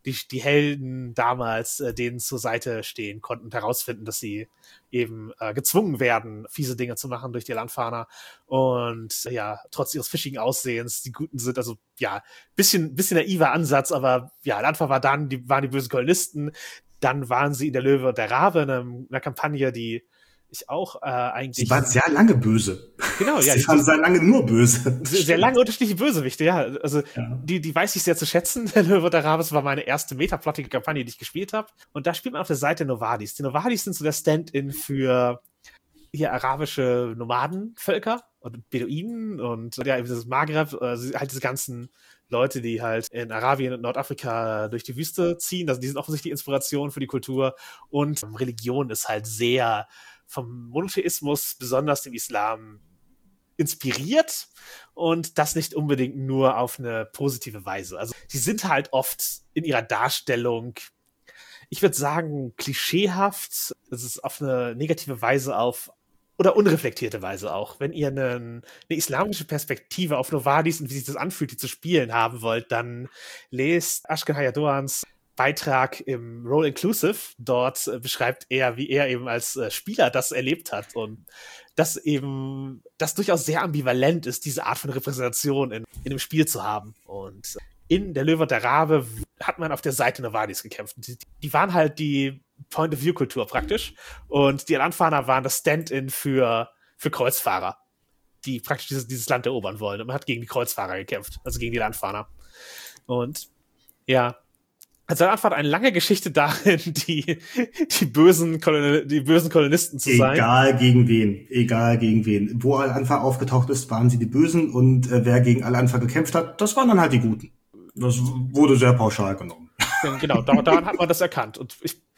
Helden damals denen zur Seite stehen konnten und herausfinden, dass sie eben gezwungen werden, fiese Dinge zu machen durch die Landfahner. Und ja, trotz ihres fischigen Aussehens, die Guten sind, also ja, bisschen naiver Ansatz, aber ja, am Anfang waren die bösen Kolonisten. Dann waren sie in der Löwe und der Rabe, in einer Kampagne, die ich auch eigentlich...
Sie waren sehr lange böse.
Genau, ja.
Sie waren sehr lange nur böse.
Sehr lange unterschiedliche Bösewichte, ja. Also
ja.
Die weiß ich sehr zu schätzen. Der Löwe der Rabe war meine erste metaplottige Kampagne, die ich gespielt habe. Und da spielt man auf der Seite Novadis. Die Novadis sind so der Stand-in für hier arabische Nomadenvölker und Beduinen und ja, eben dieses Maghreb, halt diese ganzen Leute, die halt in Arabien und Nordafrika durch die Wüste ziehen. Also die sind offensichtlich Inspiration für die Kultur. Und Religion ist halt sehr vom Monotheismus, besonders dem Islam, inspiriert und das nicht unbedingt nur auf eine positive Weise. Also die sind halt oft in ihrer Darstellung, ich würde sagen, klischeehaft. Es ist auf eine negative Weise oder unreflektierte Weise auch. Wenn ihr eine islamische Perspektive auf Novadis und wie sich das anfühlt, die zu spielen haben wollt, dann lest Ashkan Hayadoans Beitrag im Role Inclusive. Dort beschreibt er, wie er eben als Spieler das erlebt hat und dass eben das durchaus sehr ambivalent ist, diese Art von Repräsentation in einem Spiel zu haben. Und in der Löwe und der Rabe hat man auf der Seite Novadis gekämpft. Die waren halt die Point-of-View-Kultur praktisch und die Landfahner waren das Stand-in für Kreuzfahrer, die praktisch dieses Land erobern wollen. Und man hat gegen die Kreuzfahrer gekämpft, also gegen die Landfahner. Und ja, also Anfang eine lange Geschichte darin, die bösen Kolonisten zu sein.
Egal gegen wen. Wo Al-Anfa aufgetaucht ist, waren sie die Bösen und wer gegen Al-Anfa gekämpft hat, das waren dann halt die Guten. Das wurde sehr pauschal genommen.
Genau, daran hat man das erkannt. Und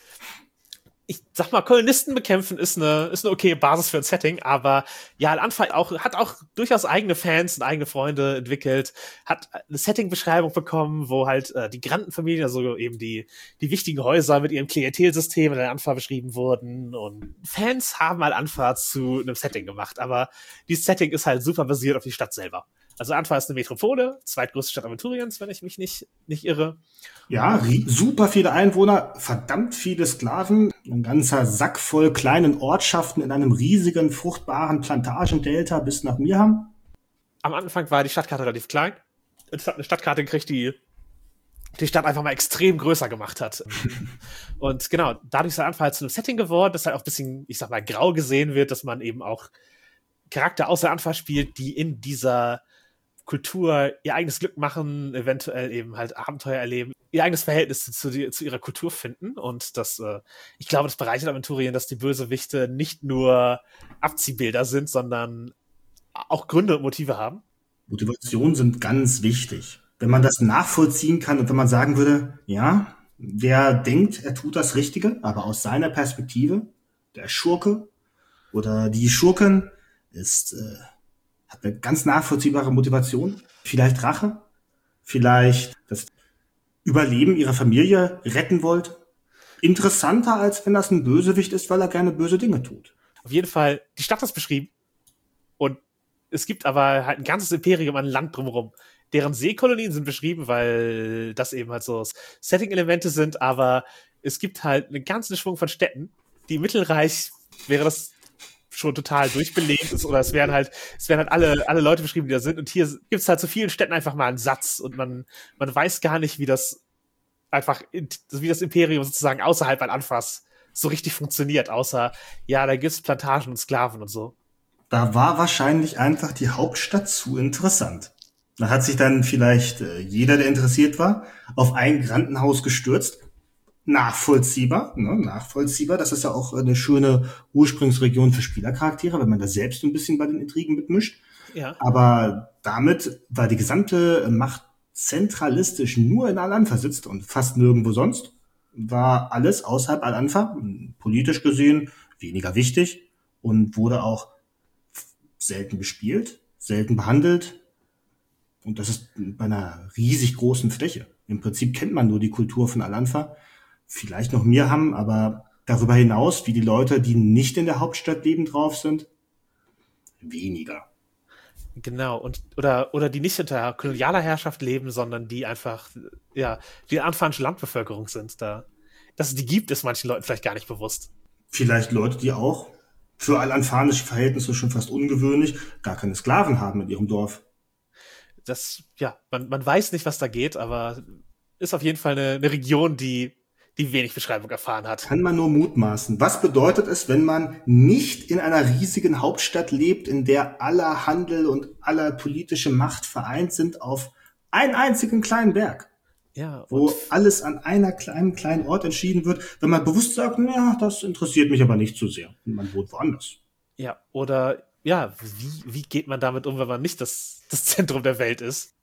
ich sag mal, Kolonisten bekämpfen ist eine okay Basis für ein Setting, aber ja, Al-Anfa hat auch durchaus eigene Fans und eigene Freunde entwickelt, hat eine Setting-Beschreibung bekommen, wo halt die Grandenfamilien, also eben die wichtigen Häuser mit ihrem Klientelsystem in Al-Anfa beschrieben wurden und Fans haben Al-Anfa zu einem Setting gemacht, aber dieses Setting ist halt super basiert auf die Stadt selber. Also Al-Anfa ist eine Metropole, zweitgrößte Stadt Aventuriens, wenn ich mich nicht irre.
Ja, super viele Einwohner, verdammt viele Sklaven, ein ganzer Sack voll kleinen Ortschaften in einem riesigen, fruchtbaren Plantagendelta bis nach Mirham.
Am Anfang war die Stadtkarte relativ klein. Es hat eine Stadtkarte gekriegt, die Stadt einfach mal extrem größer gemacht hat. Und genau, dadurch ist der Anfang halt zu einem Setting geworden, das halt auch ein bisschen, ich sag mal, grau gesehen wird, dass man eben auch Charakter außer Anfang spielt, die in dieser Kultur ihr eigenes Glück machen, eventuell eben halt Abenteuer erleben, ihr eigenes Verhältnis zu ihrer Kultur finden und das, ich glaube, das bereichert Aventurien, dass die Bösewichte nicht nur Abziehbilder sind, sondern auch Gründe und Motive haben.
Motivationen sind ganz wichtig. Wenn man das nachvollziehen kann und wenn man sagen würde, ja, der denkt, er tut das Richtige, aber aus seiner Perspektive, der Schurke oder die Schurken hat eine ganz nachvollziehbare Motivation. Vielleicht Rache, vielleicht das Überleben ihrer Familie retten wollt. Interessanter, als wenn das ein Bösewicht ist, weil er gerne böse Dinge tut.
Auf jeden Fall, die Stadt ist beschrieben und es gibt aber halt ein ganzes Imperium an Land drumherum. Deren Seekolonien sind beschrieben, weil das eben halt so Setting-Elemente sind, aber es gibt halt einen ganzen Schwung von Städten. Die im Mittelreich wäre das schon total durchbelegt ist, oder es werden halt alle Leute beschrieben, die da sind, und hier gibt es halt zu vielen Städten einfach mal einen Satz und man weiß gar nicht, wie das Imperium sozusagen außerhalb Al-Anfas so richtig funktioniert, außer, ja, da gibt's Plantagen und Sklaven und so.
Da war wahrscheinlich einfach die Hauptstadt zu interessant. Da hat sich dann vielleicht jeder, der interessiert war, auf ein Grandenhaus gestürzt. Nachvollziehbar. Das ist ja auch eine schöne Ursprungsregion für Spielercharaktere, wenn man da selbst ein bisschen bei den Intrigen mitmischt.
Ja.
Aber damit war die gesamte Macht zentralistisch nur in Al-Anfa sitzt und fast nirgendwo sonst, war alles außerhalb Al-Anfa, politisch gesehen, weniger wichtig und wurde auch selten gespielt, selten behandelt. Und das ist bei einer riesig großen Fläche. Im Prinzip kennt man nur die Kultur von Al-Anfa, vielleicht noch Mirham, aber darüber hinaus, wie die Leute, die nicht in der Hauptstadt leben, drauf sind, weniger.
Genau, oder die nicht unter kolonialer Herrschaft leben, sondern die einfach, ja, die anfanische Landbevölkerung sind. Dass es die gibt, ist manchen Leuten vielleicht gar nicht bewusst.
Vielleicht Leute, die auch für al-anfanische Verhältnisse schon fast ungewöhnlich gar keine Sklaven haben in ihrem Dorf.
Man weiß nicht, was da geht, aber ist auf jeden Fall eine Region, die wenig Beschreibung erfahren hat.
Kann man nur mutmaßen. Was bedeutet es, wenn man nicht in einer riesigen Hauptstadt lebt, in der aller Handel und aller politische Macht vereint sind auf einen einzigen kleinen Berg?
Ja,
wo alles an einer kleinen Ort entschieden wird, wenn man bewusst sagt, ja, das interessiert mich aber nicht so sehr. Und man wohnt woanders.
Ja, oder ja, wie geht man damit um, wenn man nicht das Zentrum der Welt ist?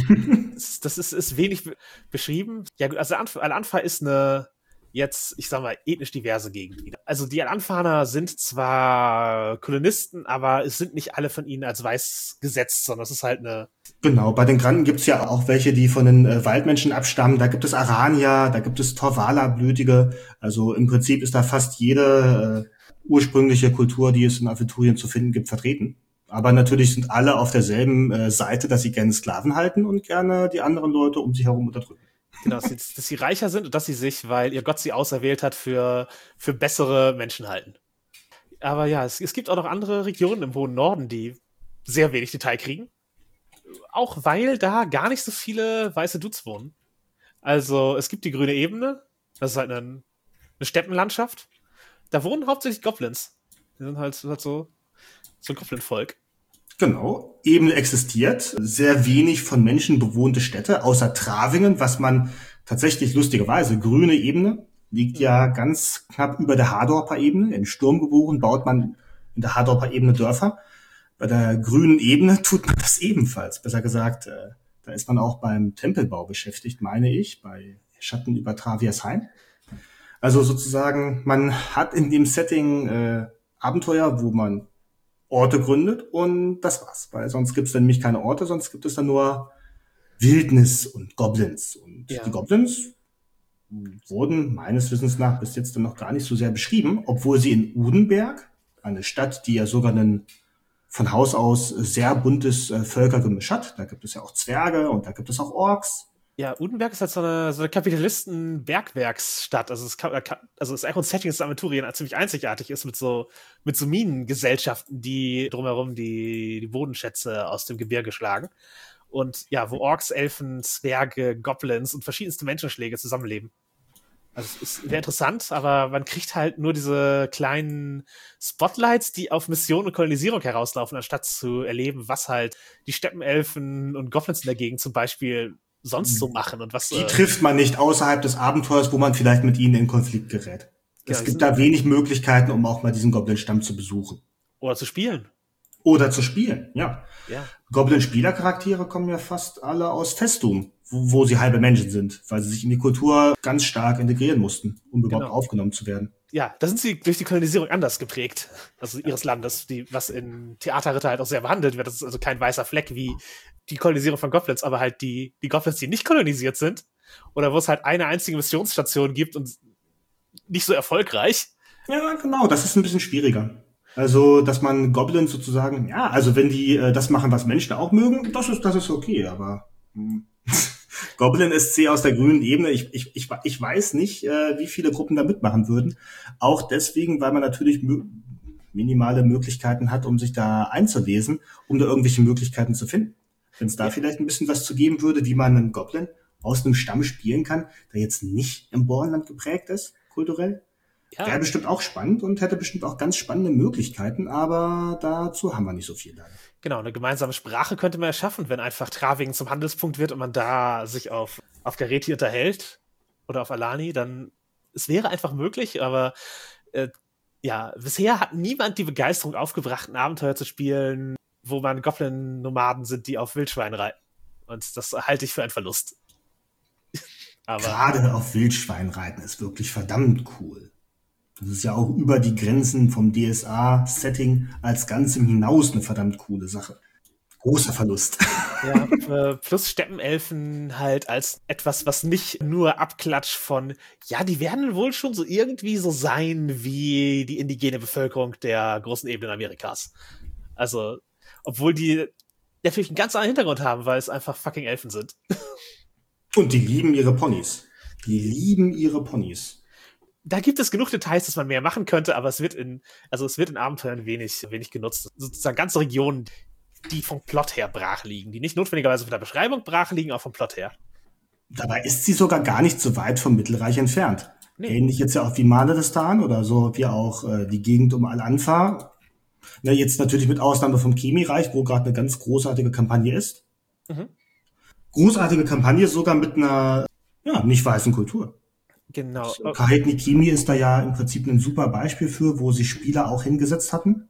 Das ist wenig beschrieben. Ja gut, also Al-Anfa ist eine jetzt, ich sag mal, ethnisch diverse Gegend wieder. Also die Al-Anfaner sind zwar Kolonisten, aber es sind nicht alle von ihnen als weiß gesetzt, sondern es ist halt eine...
Genau, bei den Granden gibt's ja auch welche, die von den Waldmenschen abstammen. Da gibt es Aranier, da gibt es Torvala-Blütige. Also im Prinzip ist da fast jede ursprüngliche Kultur, die es in Aventurien zu finden gibt, vertreten. Aber natürlich sind alle auf derselben Seite, dass sie gerne Sklaven halten und gerne die anderen Leute um sich herum unterdrücken.
Genau, dass sie reicher sind und dass sie sich, weil ihr Gott sie auserwählt hat, für bessere Menschen halten. Aber ja, es gibt auch noch andere Regionen im hohen Norden, die sehr wenig Detail kriegen. Auch weil da gar nicht so viele weiße Dudes wohnen. Also es gibt die grüne Ebene, das ist halt eine Steppenlandschaft. Da wohnen hauptsächlich Goblins. Die sind halt so ein Goblin-Volk.
Genau, Ebene existiert, sehr wenig von Menschen bewohnte Städte, außer Travingen, was man tatsächlich lustigerweise, grüne Ebene, liegt ja ganz knapp über der Hardorper Ebene. In Sturmgebuchen baut man in der Hardorper Ebene Dörfer. Bei der grünen Ebene tut man das ebenfalls. Besser gesagt, da ist man auch beim Tempelbau beschäftigt, meine ich, bei Schatten über Traviasheim. Also sozusagen, man hat in dem Setting Abenteuer, wo man Orte gründet und das war's. Weil sonst gibt's dann nämlich keine Orte, sonst gibt es dann nur Wildnis und Goblins. Und die Goblins wurden meines Wissens nach bis jetzt dann noch gar nicht so sehr beschrieben, obwohl sie in Udenberg, eine Stadt, die ja sogar ein von Haus aus sehr buntes Völkergemisch hat, da gibt es ja auch Zwerge und da gibt es auch Orks.
Ja, Udenberg ist halt so eine Kapitalisten-Bergwerksstadt. Also das Echo Setting des Aventurien ziemlich einzigartig ist mit so Minengesellschaften, die drumherum die Bodenschätze aus dem Gebirge schlagen. Und ja, wo Orks, Elfen, Zwerge, Goblins und verschiedenste Menschenschläge zusammenleben. Also es ist sehr interessant, aber man kriegt halt nur diese kleinen Spotlights, die auf Mission und Kolonisierung herauslaufen, anstatt zu erleben, was halt die Steppenelfen und Goblins in der Gegend zum Beispiel sonst so machen und was.
Die trifft man nicht außerhalb des Abenteuers, wo man vielleicht mit ihnen in Konflikt gerät.
Ja,
es gibt da wenig Möglichkeiten, um auch mal diesen Goblin-Stamm zu besuchen.
Oder zu spielen.
Ja. Goblin-Spielercharaktere kommen ja fast alle aus Festum, wo sie halbe Menschen sind, weil sie sich in die Kultur ganz stark integrieren mussten, um überhaupt aufgenommen zu werden.
Ja, da sind sie durch die Kolonisierung anders geprägt, also ihres Landes, was in Theaterritter halt auch sehr behandelt wird. Das ist also kein weißer Fleck wie die Kolonisierung von Goblins, aber halt die Goblins, die nicht kolonisiert sind oder wo es halt eine einzige Missionsstation gibt und nicht so erfolgreich.
Ja, genau, das ist ein bisschen schwieriger. Also, dass man Goblins sozusagen, ja, also wenn die das machen, was Menschen auch mögen, das ist okay, aber Goblin SC aus der grünen Ebene, ich weiß nicht, wie viele Gruppen da mitmachen würden. Auch deswegen, weil man natürlich minimale Möglichkeiten hat, um sich da einzulesen, um da irgendwelche Möglichkeiten zu finden. Wenn es da vielleicht ein bisschen was zu geben würde, wie man einen Goblin aus einem Stamm spielen kann, der jetzt nicht im Bornland geprägt ist, kulturell, wäre bestimmt auch spannend und hätte bestimmt auch ganz spannende Möglichkeiten, aber dazu haben wir nicht so viel leider.
Genau, eine gemeinsame Sprache könnte man erschaffen, wenn einfach Travingen zum Handelspunkt wird und man da sich auf Gareti unterhält oder auf Alani, dann es wäre einfach möglich, aber bisher hat niemand die Begeisterung aufgebracht, ein Abenteuer zu spielen, wo man Goblin-Nomaden sind, die auf Wildschwein reiten. Und das halte ich für einen Verlust.
Aber gerade auf Wildschwein reiten ist wirklich verdammt cool. Das ist ja auch über die Grenzen vom DSA-Setting als Ganzem hinaus eine verdammt coole Sache. Großer Verlust.
Ja, plus Steppenelfen halt als etwas, was nicht nur Abklatsch von, ja, die werden wohl schon so irgendwie so sein wie die indigene Bevölkerung der großen Ebenen Amerikas. Also, obwohl die natürlich einen ganz anderen Hintergrund haben, weil es einfach fucking Elfen sind.
Und die lieben ihre Ponys. Die lieben ihre Ponys.
Da gibt es genug Details, dass man mehr machen könnte, aber es wird in Abenteuern wenig genutzt. Sozusagen ganze Regionen, die vom Plot her brach liegen, die nicht notwendigerweise von der Beschreibung brach liegen, auch vom Plot her.
Dabei ist sie sogar gar nicht so weit vom Mittelreich entfernt.
Nee.
Ähnlich jetzt ja auch wie Manedestan oder so wie auch die Gegend um Al-Anfa. Ne, jetzt natürlich mit Ausnahme vom Chemi-Reich, wo gerade eine ganz großartige Kampagne ist.
Mhm.
Großartige Kampagne sogar mit einer nicht weißen Kultur.
Genau.
Kahed Nikimi ist da ja im Prinzip ein super Beispiel für, wo sich Spieler auch hingesetzt hatten,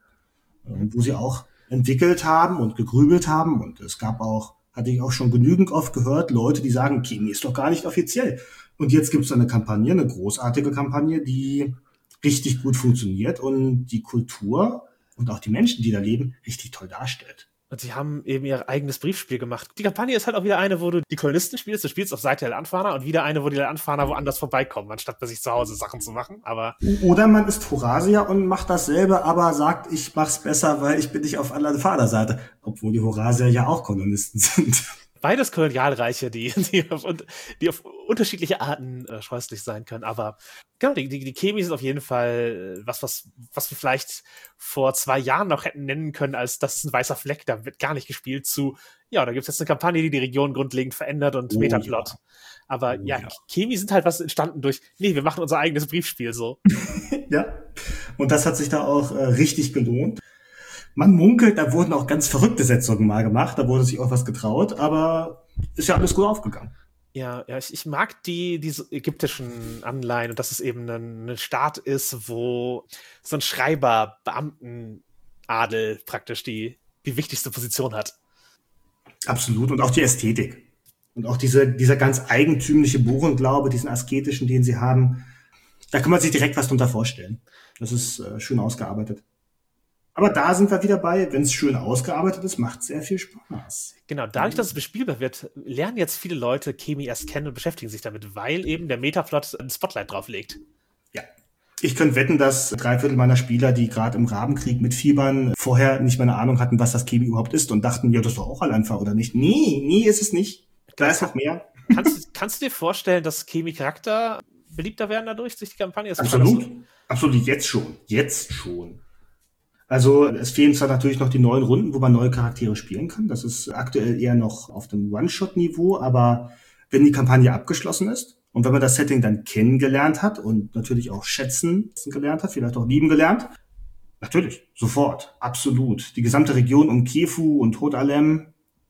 wo sie auch entwickelt haben und gegrübelt haben. Und es gab auch, hatte ich auch schon genügend oft gehört, Leute, die sagen, Chemie ist doch gar nicht offiziell. Und jetzt gibt es eine Kampagne, eine großartige Kampagne, die richtig gut funktioniert und die Kultur und auch die Menschen, die da leben, richtig toll darstellt.
Und sie haben eben ihr eigenes Briefspiel gemacht. Die Kampagne ist halt auch wieder eine, wo du die Kolonisten spielst. Du spielst auf Seite der Landfahrer und wieder eine, wo die Landfahrer woanders vorbeikommen, anstatt bei sich zu Hause Sachen zu machen. Aber
oder man ist Horasia und macht dasselbe, aber sagt, ich mach's besser, weil ich bin nicht auf der Vaterseite. Obwohl die Horasier ja auch Kolonisten sind.
Beides Kolonialreiche, die auf unterschiedliche Arten scheußlich sein können. Aber genau, die Chemi sind auf jeden Fall was wir vielleicht vor 2 Jahren noch hätten nennen können, als das ist ein weißer Fleck, da wird gar nicht gespielt zu, ja, da gibt es jetzt eine Kampagne, die die Region grundlegend verändert und Metaplot. Ja. Aber Chemi sind halt was entstanden durch, nee, wir machen unser eigenes Briefspiel so.
Ja, und das hat sich da auch richtig gelohnt. Man munkelt, da wurden auch ganz verrückte Setzungen mal gemacht, da wurde sich auch was getraut, aber ist ja alles gut aufgegangen.
Ja, ich mag diese ägyptischen Anleihen und dass es eben ein Staat ist, wo so ein Schreiber, Beamtenadel praktisch die wichtigste Position hat.
Absolut, und auch die Ästhetik. Und auch dieser ganz eigentümliche Buchenglaube, diesen asketischen, den sie haben, da kann man sich direkt was drunter vorstellen. Das ist schön ausgearbeitet. Aber da sind wir wieder bei, wenn es schön ausgearbeitet ist, macht es sehr viel Spaß.
Genau, dadurch, dass es bespielbar wird, lernen jetzt viele Leute Chemie erst kennen und beschäftigen sich damit, weil eben der Metaplot ein Spotlight drauf legt.
Ja. Ich könnte wetten, dass 3/4 meiner Spieler, die gerade im Rabenkrieg mitfiebern, vorher nicht mal eine Ahnung hatten, was das Chemie überhaupt ist und dachten, ja, das ist doch auch Al-Anfa, oder nicht? Nee, ist es nicht. Da ist noch mehr.
Kannst du dir vorstellen, dass Chemie-Charakter beliebter werden dadurch, durch die Kampagne?
Absolut, jetzt schon. Also es fehlen zwar natürlich noch die neuen Runden, wo man neue Charaktere spielen kann. Das ist aktuell eher noch auf dem One-Shot-Niveau, aber wenn die Kampagne abgeschlossen ist und wenn man das Setting dann kennengelernt hat und natürlich auch schätzen gelernt hat, vielleicht auch lieben gelernt, natürlich, sofort, absolut. Die gesamte Region um Kefu und Hod Alem,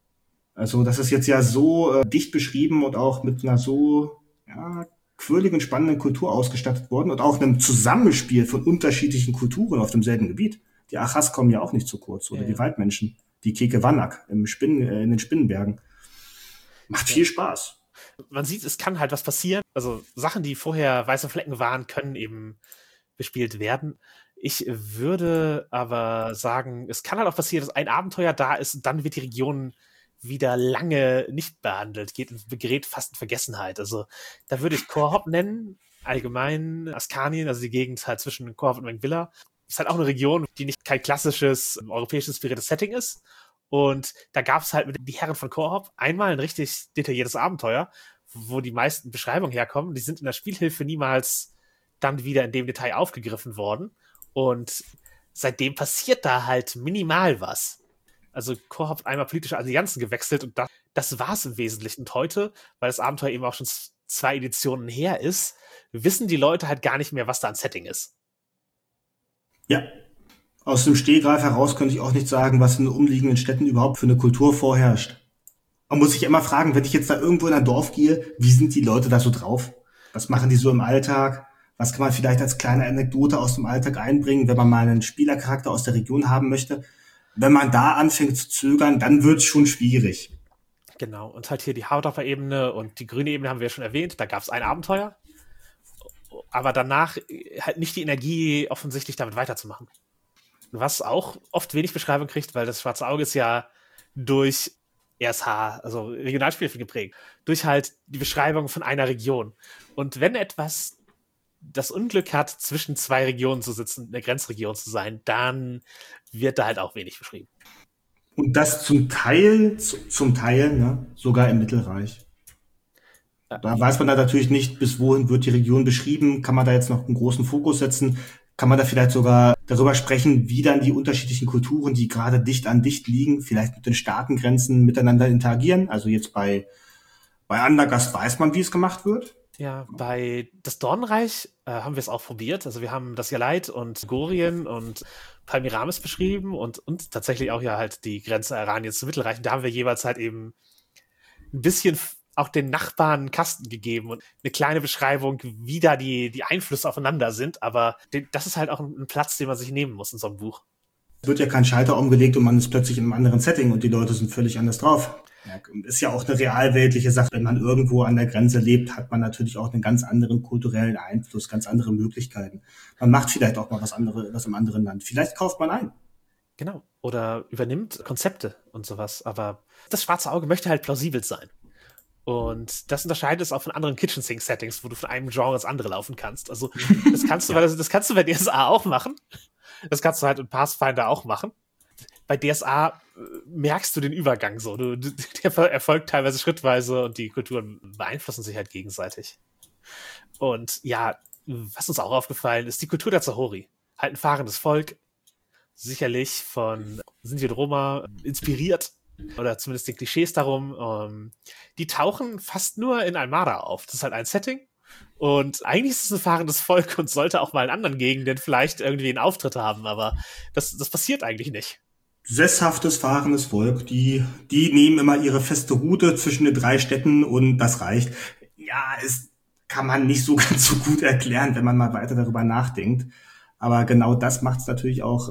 also das ist jetzt ja so dicht beschrieben und auch mit einer so quirligen, spannenden Kultur ausgestattet worden und auch einem Zusammenspiel von unterschiedlichen Kulturen auf demselben Gebiet. Die Achas kommen ja auch nicht zu kurz, oder die Waldmenschen, die Kekewanak in den Spinnenbergen. Macht viel Spaß.
Man sieht, es kann halt was passieren. Also Sachen, die vorher weiße Flecken waren, können eben bespielt werden. Ich würde aber sagen, es kann halt auch passieren, dass ein Abenteuer da ist und dann wird die Region wieder lange nicht behandelt, gerät fast in Vergessenheit. Also da würde ich Korhop nennen, allgemein Askanien, also die Gegend halt zwischen Korhop und Mengvilla. Ist halt auch eine Region, die nicht kein klassisches europäisches inspiriertes Setting ist. Und da gab es halt mit die Herren von Korhop einmal ein richtig detailliertes Abenteuer, wo die meisten Beschreibungen herkommen. Die sind in der Spielhilfe niemals dann wieder in dem Detail aufgegriffen worden. Und seitdem passiert da halt minimal was. Also Korhop hat einmal politische Allianzen gewechselt und das war es im Wesentlichen. Und heute, weil das Abenteuer eben auch schon 2 Editionen her ist, wissen die Leute halt gar nicht mehr, was da ein Setting ist.
Ja, aus dem Stehgreif heraus könnte ich auch nicht sagen, was in den umliegenden Städten überhaupt für eine Kultur vorherrscht. Man muss sich immer fragen, wenn ich jetzt da irgendwo in ein Dorf gehe, wie sind die Leute da so drauf? Was machen die so im Alltag? Was kann man vielleicht als kleine Anekdote aus dem Alltag einbringen, wenn man mal einen Spielercharakter aus der Region haben möchte? Wenn man da anfängt zu zögern, dann wird es schon schwierig.
Genau, und halt hier die Hautdorfer-Ebene und die grüne Ebene haben wir schon erwähnt. Da gab es ein Abenteuer, aber danach halt nicht die Energie, offensichtlich damit weiterzumachen. Was auch oft wenig Beschreibung kriegt, weil das Schwarze Auge ist ja durch RSH, also Regionalspielfilm geprägt, durch halt die Beschreibung von einer Region. Und wenn etwas das Unglück hat, zwischen zwei Regionen zu sitzen, eine Grenzregion zu sein, dann wird da halt auch wenig beschrieben.
Und das zum Teil, ne, sogar im Mittelreich. Da weiß man da natürlich nicht, bis wohin wird die Region beschrieben. Kann man da jetzt noch einen großen Fokus setzen? Kann man da vielleicht sogar darüber sprechen, wie dann die unterschiedlichen Kulturen, die gerade dicht an dicht liegen, vielleicht mit den Staatengrenzen miteinander interagieren? Also jetzt bei Andergast weiß man, wie es gemacht wird.
Ja, bei das Dornenreich haben wir es auch probiert. Also wir haben das Jaleit und Gorien und Palmiramis beschrieben und tatsächlich auch ja halt die Grenze Iraniens zum Mittelreich. Und da haben wir jeweils halt eben ein bisschen auch den Nachbarn einen Kasten gegeben und eine kleine Beschreibung, wie da die Einflüsse aufeinander sind. Aber das ist halt auch ein Platz, den man sich nehmen muss in so einem Buch.
Es wird ja kein Schalter umgelegt und man ist plötzlich in einem anderen Setting und die Leute sind völlig anders drauf. Ja, ist ja auch eine realweltliche Sache. Wenn man irgendwo an der Grenze lebt, hat man natürlich auch einen ganz anderen kulturellen Einfluss, ganz andere Möglichkeiten. Man macht vielleicht auch mal was im anderen Land. Vielleicht kauft man ein.
Genau. Oder übernimmt Konzepte und sowas. Aber das schwarze Auge möchte halt plausibel sein. Und das unterscheidet es auch von anderen Kitchen-Sink-Settings, wo du von einem Genre ins andere laufen kannst. Also das kannst du, das kannst du bei DSA auch machen. Das kannst du halt in Pathfinder auch machen. Bei DSA merkst du den Übergang so. Der erfolgt teilweise schrittweise und die Kulturen beeinflussen sich halt gegenseitig. Und ja, was uns auch aufgefallen ist, die Kultur der Zahori. Halt ein fahrendes Volk, sicherlich von Sinti und Roma inspiriert. Oder zumindest den Klischees darum. Die tauchen fast nur in Almada auf. Das ist halt ein Setting. Und eigentlich ist es ein fahrendes Volk und sollte auch mal in anderen Gegenden vielleicht irgendwie einen Auftritt haben, aber das passiert eigentlich nicht.
Sesshaftes, fahrendes Volk, die nehmen immer ihre feste Route zwischen den 3 Städten und das reicht. Ja, es kann man nicht so ganz so gut erklären, wenn man mal weiter darüber nachdenkt. Aber genau das macht es natürlich auch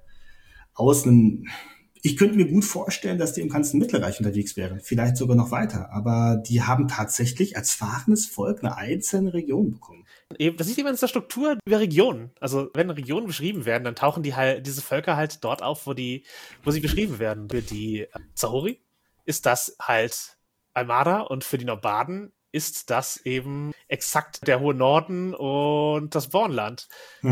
aus. Ich könnte mir gut vorstellen, dass die im ganzen Mittelreich unterwegs wären, vielleicht sogar noch weiter. Aber die haben tatsächlich als fahrendes Volk eine einzelne Region bekommen.
Das sieht jemand in der Struktur über Regionen. Also wenn Regionen beschrieben werden, dann tauchen diese Völker halt dort auf, wo sie beschrieben werden. Für die Zahori ist das halt Almada und für die Nobaden ist das eben exakt der hohe Norden und das Bornland.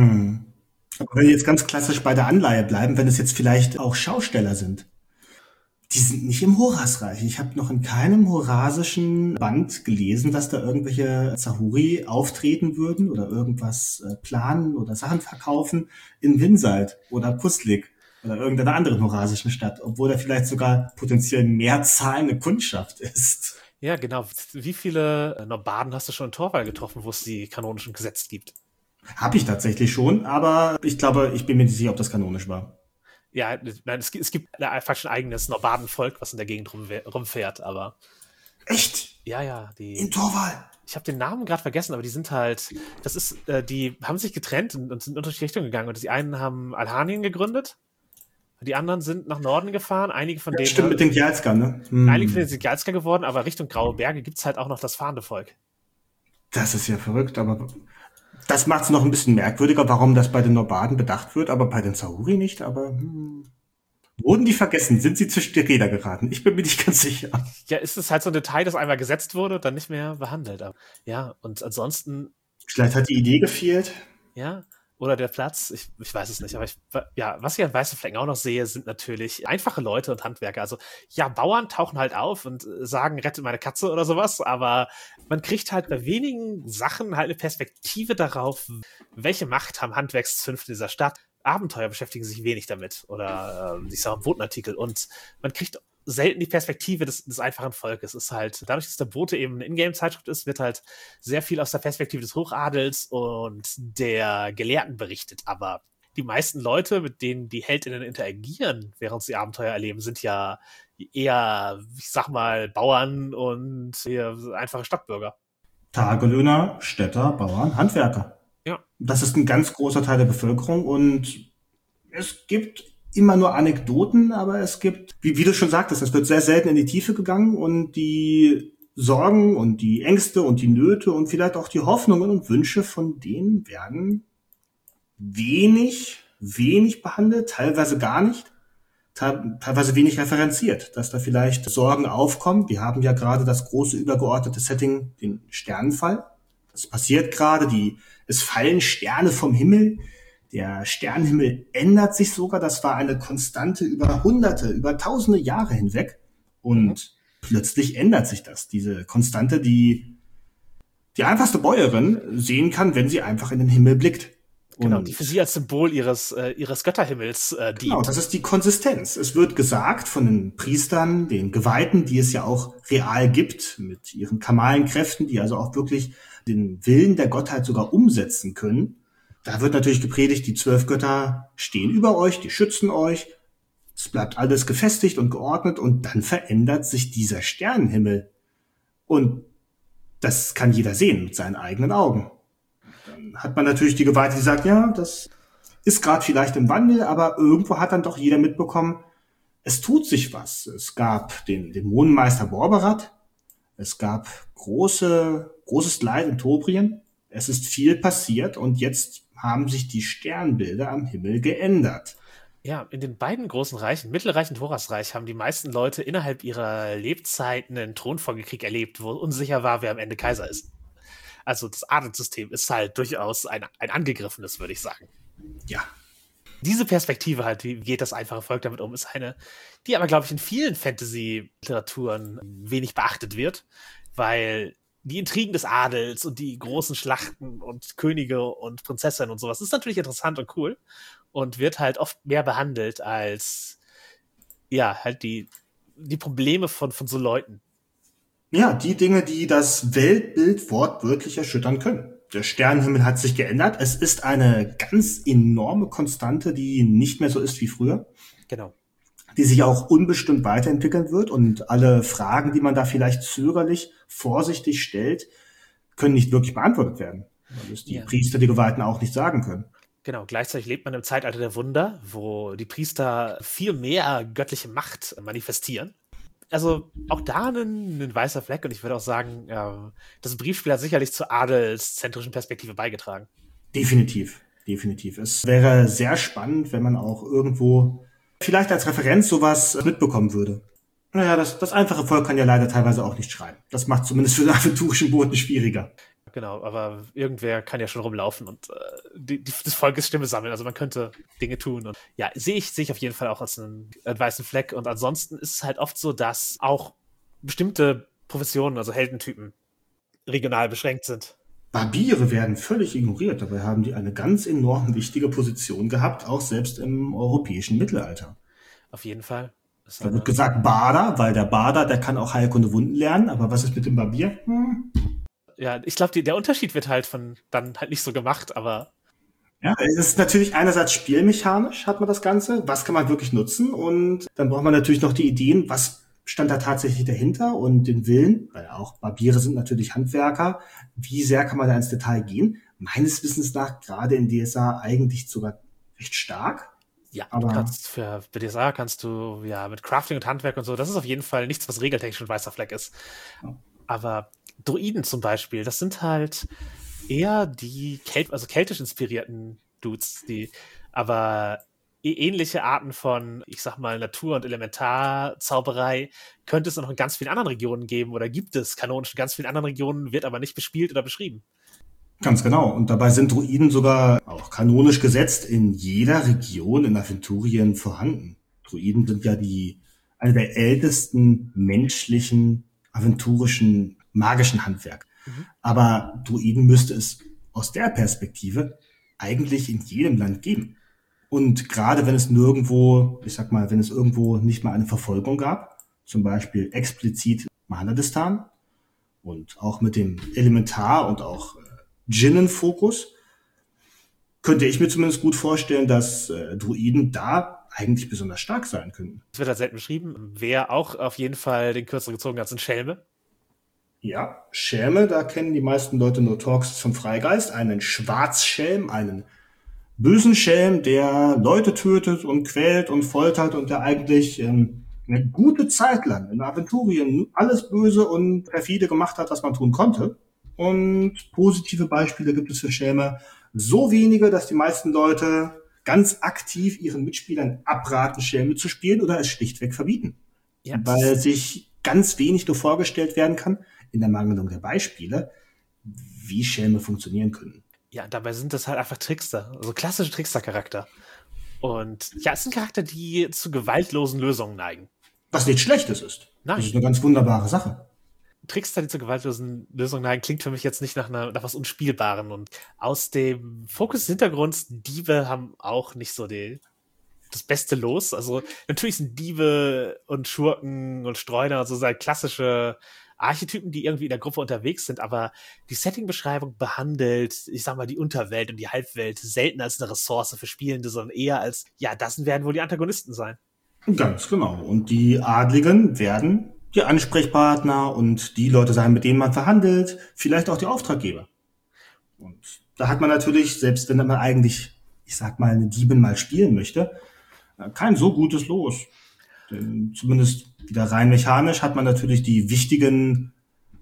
Aber wenn wir jetzt ganz klassisch bei der Anleihe bleiben, wenn es jetzt vielleicht auch Schausteller sind, die sind nicht im Horasreich. Ich habe noch in keinem horasischen Band gelesen, dass da irgendwelche Zahuri auftreten würden oder irgendwas planen oder Sachen verkaufen in Winseid oder Puslik oder irgendeiner anderen horasischen Stadt, obwohl da vielleicht sogar potenziell mehr zahlende Kundschaft ist.
Ja, genau. Wie viele Nobaden hast du schon in Torwall getroffen, wo es die kanonischen Gesetze gibt?
Habe ich tatsächlich schon, aber ich glaube, ich bin mir nicht sicher, ob das kanonisch war.
Ja, nein, es gibt einfach schon ein eigenes Nobadenvolk, was in der Gegend rumfährt, aber...
Echt?
Ja.
In Torwall?
Ich habe den Namen gerade vergessen, aber die sind halt... die haben sich getrennt und sind in unterschiedliche Richtungen gegangen. Und die einen haben Alhanien gegründet, die anderen sind nach Norden gefahren. Einige von denen...
Stimmt, mit den Gjalska, ne?
Einige von denen sind Gjalska geworden, aber Richtung Graue Berge gibt's halt auch noch das fahrende Volk.
Das ist ja verrückt, aber... Das macht es noch ein bisschen merkwürdiger, warum das bei den Nobaden bedacht wird, aber bei den Zahuri nicht. Aber wurden die vergessen? Sind sie zwischen die Räder geraten? Ich bin mir nicht ganz sicher.
Ja, ist es halt so ein Detail, das einmal gesetzt wurde und dann nicht mehr behandelt. Aber, ja, und ansonsten...
Vielleicht hat die Idee gefehlt.
Ja, oder der Platz, ich weiß es nicht. Aber was ich an Weißen Flecken auch noch sehe, sind natürlich einfache Leute und Handwerker. Also ja, Bauern tauchen halt auf und sagen, rette meine Katze oder sowas, aber man kriegt halt bei wenigen Sachen halt eine Perspektive darauf, welche Macht haben Handwerkszünfte dieser Stadt. Abenteuer beschäftigen sich wenig damit oder ich sage Botenartikel und man kriegt selten die Perspektive des einfachen Volkes. Es ist halt, dadurch, dass der Bote eben eine Ingame-Zeitschrift ist, wird halt sehr viel aus der Perspektive des Hochadels und der Gelehrten berichtet. Aber die meisten Leute, mit denen die HeldInnen interagieren, während sie Abenteuer erleben, sind ja eher, ich sag mal, Bauern und einfache Stadtbürger.
Tagelöhner, Städter, Bauern, Handwerker.
Ja.
Das ist ein ganz großer Teil der Bevölkerung und es gibt immer nur Anekdoten, aber es gibt, wie du schon sagtest, es wird sehr selten in die Tiefe gegangen und die Sorgen und die Ängste und die Nöte und vielleicht auch die Hoffnungen und Wünsche von denen werden wenig behandelt, teilweise gar nicht. teilweise wenig referenziert, dass da vielleicht Sorgen aufkommen. Wir haben ja gerade das große übergeordnete Setting, den Sternenfall. Das passiert gerade, es fallen Sterne vom Himmel. Der Sternenhimmel ändert sich sogar. Das war eine Konstante über Hunderte, über Tausende Jahre hinweg. Und plötzlich ändert sich das. Diese Konstante, die einfachste Bäuerin sehen kann, wenn sie einfach in den Himmel blickt.
Genau, die für sie als Symbol ihres Götterhimmels dient.
Genau, das ist die Konsistenz. Es wird gesagt von den Priestern, den Geweihten, die es ja auch real gibt, mit ihren kamalen Kräften, die also auch wirklich den Willen der Gottheit sogar umsetzen können. Da wird natürlich gepredigt, die 12 Götter stehen über euch, die schützen euch. Es bleibt alles gefestigt und geordnet und dann verändert sich dieser Sternenhimmel. Und das kann jeder sehen mit seinen eigenen Augen. Dann hat man natürlich die Geweihte, die sagt, ja, das ist gerade vielleicht im Wandel, aber irgendwo hat dann doch jeder mitbekommen, es tut sich was. Es gab den Dämonenmeister Borberat, es gab großes Leid in Tobrien, es ist viel passiert und jetzt haben sich die Sternbilder am Himmel geändert.
Ja, in den beiden großen Reichen, Mittelreich und Horasreich, haben die meisten Leute innerhalb ihrer Lebzeit einen Thronfolgekrieg erlebt, wo unsicher war, wer am Ende Kaiser ist. Also das Adelssystem ist halt durchaus ein angegriffenes, würde ich sagen.
Ja.
Diese Perspektive halt, wie geht das einfache Volk damit um, ist eine, die aber, glaube ich, in vielen Fantasy-Literaturen wenig beachtet wird, weil die Intrigen des Adels und die großen Schlachten und Könige und Prinzessinnen und sowas ist natürlich interessant und cool und wird halt oft mehr behandelt als, ja, halt die Probleme von so Leuten.
Ja, die Dinge, die das Weltbild wortwörtlich erschüttern können. Der Sternenhimmel hat sich geändert. Es ist eine ganz enorme Konstante, die nicht mehr so ist wie früher.
Genau.
Die sich auch unbestimmt weiterentwickeln wird. Und alle Fragen, die man da vielleicht zögerlich, vorsichtig stellt, können nicht wirklich beantwortet werden. Weil es die Priester, die Geweihten auch nicht sagen können.
Genau, gleichzeitig lebt man im Zeitalter der Wunder, wo die Priester viel mehr göttliche Macht manifestieren. Also auch da ein weißer Fleck und ich würde auch sagen, das Briefspiel hat sicherlich zur adelszentrischen Perspektive beigetragen.
Definitiv. Es wäre sehr spannend, wenn man auch irgendwo vielleicht als Referenz sowas mitbekommen würde. Naja, das einfache Volk kann ja leider teilweise auch nicht schreiben. Das macht zumindest für den aventurischen Boten schwieriger.
Genau, aber irgendwer kann ja schon rumlaufen und des Volkes Stimme sammeln. Also man könnte Dinge tun. Und ja, sehe ich auf jeden Fall auch als einen weißen Fleck. Und ansonsten ist es halt oft so, dass auch bestimmte Professionen, also Heldentypen, regional beschränkt sind.
Barbiere werden völlig ignoriert. Dabei haben die eine ganz enorm wichtige Position gehabt, auch selbst im europäischen Mittelalter.
Auf jeden Fall.
Da wird gesagt Bader, weil der Bader, der kann auch Heilkunde Wunden lernen. Aber was ist mit dem Barbier?
Ja, ich glaube, der Unterschied wird halt dann halt nicht so gemacht, aber...
Ja, es ist natürlich einerseits spielmechanisch, hat man das Ganze. Was kann man wirklich nutzen? Und dann braucht man natürlich noch die Ideen, was stand da tatsächlich dahinter und den Willen, weil auch Barbiere sind natürlich Handwerker. Wie sehr kann man da ins Detail gehen? Meines Wissens nach gerade in DSA eigentlich sogar recht stark.
Ja, aber für DSA kannst du ja mit Crafting und Handwerk und so, das ist auf jeden Fall nichts, was regeltechnisch ein weißer Fleck ist. Ja. Aber Druiden zum Beispiel, das sind halt eher die keltisch inspirierten Dudes, die aber ähnliche Arten von, ich sag mal, Natur- und Elementarzauberei könnte es noch in ganz vielen anderen Regionen geben oder gibt es kanonisch in ganz vielen anderen Regionen, wird aber nicht bespielt oder beschrieben.
Ganz genau. Und dabei sind Druiden sogar auch kanonisch gesetzt in jeder Region in Aventurien vorhanden. Druiden sind ja eine der ältesten menschlichen, aventurischen, magischen Handwerk. Aber Druiden müsste es aus der Perspektive eigentlich in jedem Land geben. Und gerade wenn es wenn es irgendwo nicht mal eine Verfolgung gab, zum Beispiel explizit Mahanadistan und auch mit dem Elementar und auch Djinnen-Fokus, könnte ich mir zumindest gut vorstellen, dass Druiden da eigentlich besonders stark sein könnten.
Das wird halt selten beschrieben. Wer auch auf jeden Fall den Kürzer gezogen hat, sind Schelme.
Ja, Schelme, da kennen die meisten Leute nur Talks vom Freigeist. Einen Schwarzschelm, einen bösen Schelm, der Leute tötet und quält und foltert und der eigentlich eine gute Zeit lang in Aventurien alles Böse und perfide gemacht hat, was man tun konnte. Und positive Beispiele gibt es für Schelme so wenige, dass die meisten Leute ganz aktiv ihren Mitspielern abraten, Schelme zu spielen oder es schlichtweg verbieten.
Ja.
Weil sich ganz wenig nur vorgestellt werden kann, in der Mangelung der Beispiele, wie Schelme funktionieren können.
Ja, dabei sind das halt einfach Trickster, also klassische Trickster-Charakter. Und ja, es sind Charakter, die zu gewaltlosen Lösungen neigen.
Was nichts Schlechtes ist.
Nein.
Das ist eine ganz wunderbare Sache.
Trickster, die zu gewaltlosen Lösungen neigen, klingt für mich jetzt nicht nach was Unspielbaren. Und aus dem Fokus des Hintergrunds, Diebe haben auch nicht so das beste Los. Also natürlich sind Diebe und Schurken und Streuner und so halt klassische Archetypen, die irgendwie in der Gruppe unterwegs sind, aber die Setting-Beschreibung behandelt, ich sag mal, die Unterwelt und die Halbwelt selten als eine Ressource für Spielende, sondern eher als, ja, das werden wohl die Antagonisten sein.
Ganz genau. Und die Adligen werden die Ansprechpartner und die Leute sein, mit denen man verhandelt, vielleicht auch die Auftraggeber. Und da hat man natürlich, selbst wenn man eigentlich, ich sag mal, eine Diebin mal spielen möchte, kein so gutes Los. Denn zumindest wieder rein mechanisch hat man natürlich die wichtigen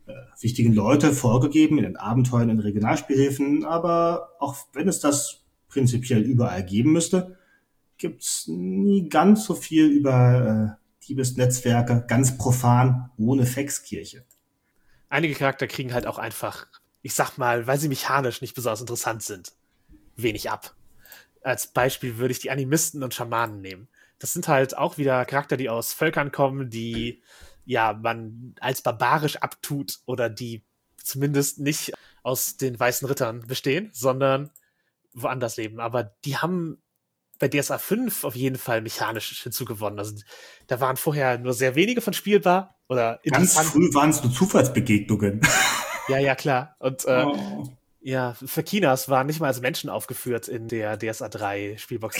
Leute vorgegeben in den Abenteuern, in Regionalspielhilfen, aber auch wenn es das prinzipiell überall geben müsste, gibt's nie ganz so viel über Diebesnetzwerke, ganz profan, ohne Faxkirche.
Einige Charakter kriegen halt auch einfach, ich sag mal, weil sie mechanisch nicht besonders interessant sind, wenig ab. Als Beispiel würde ich die Animisten und Schamanen nehmen. Das sind halt auch wieder Charakter, die aus Völkern kommen, die ja man als barbarisch abtut oder die zumindest nicht aus den weißen Rittern bestehen, sondern woanders leben. Aber die haben bei DSA 5 auf jeden Fall mechanisch hinzugewonnen. Also da waren vorher nur sehr wenige von spielbar oder
ganz früh waren es nur Zufallsbegegnungen.
Ja, klar. Und ja, Fakinas waren nicht mal als Menschen aufgeführt in der DSA 3 Spielbox.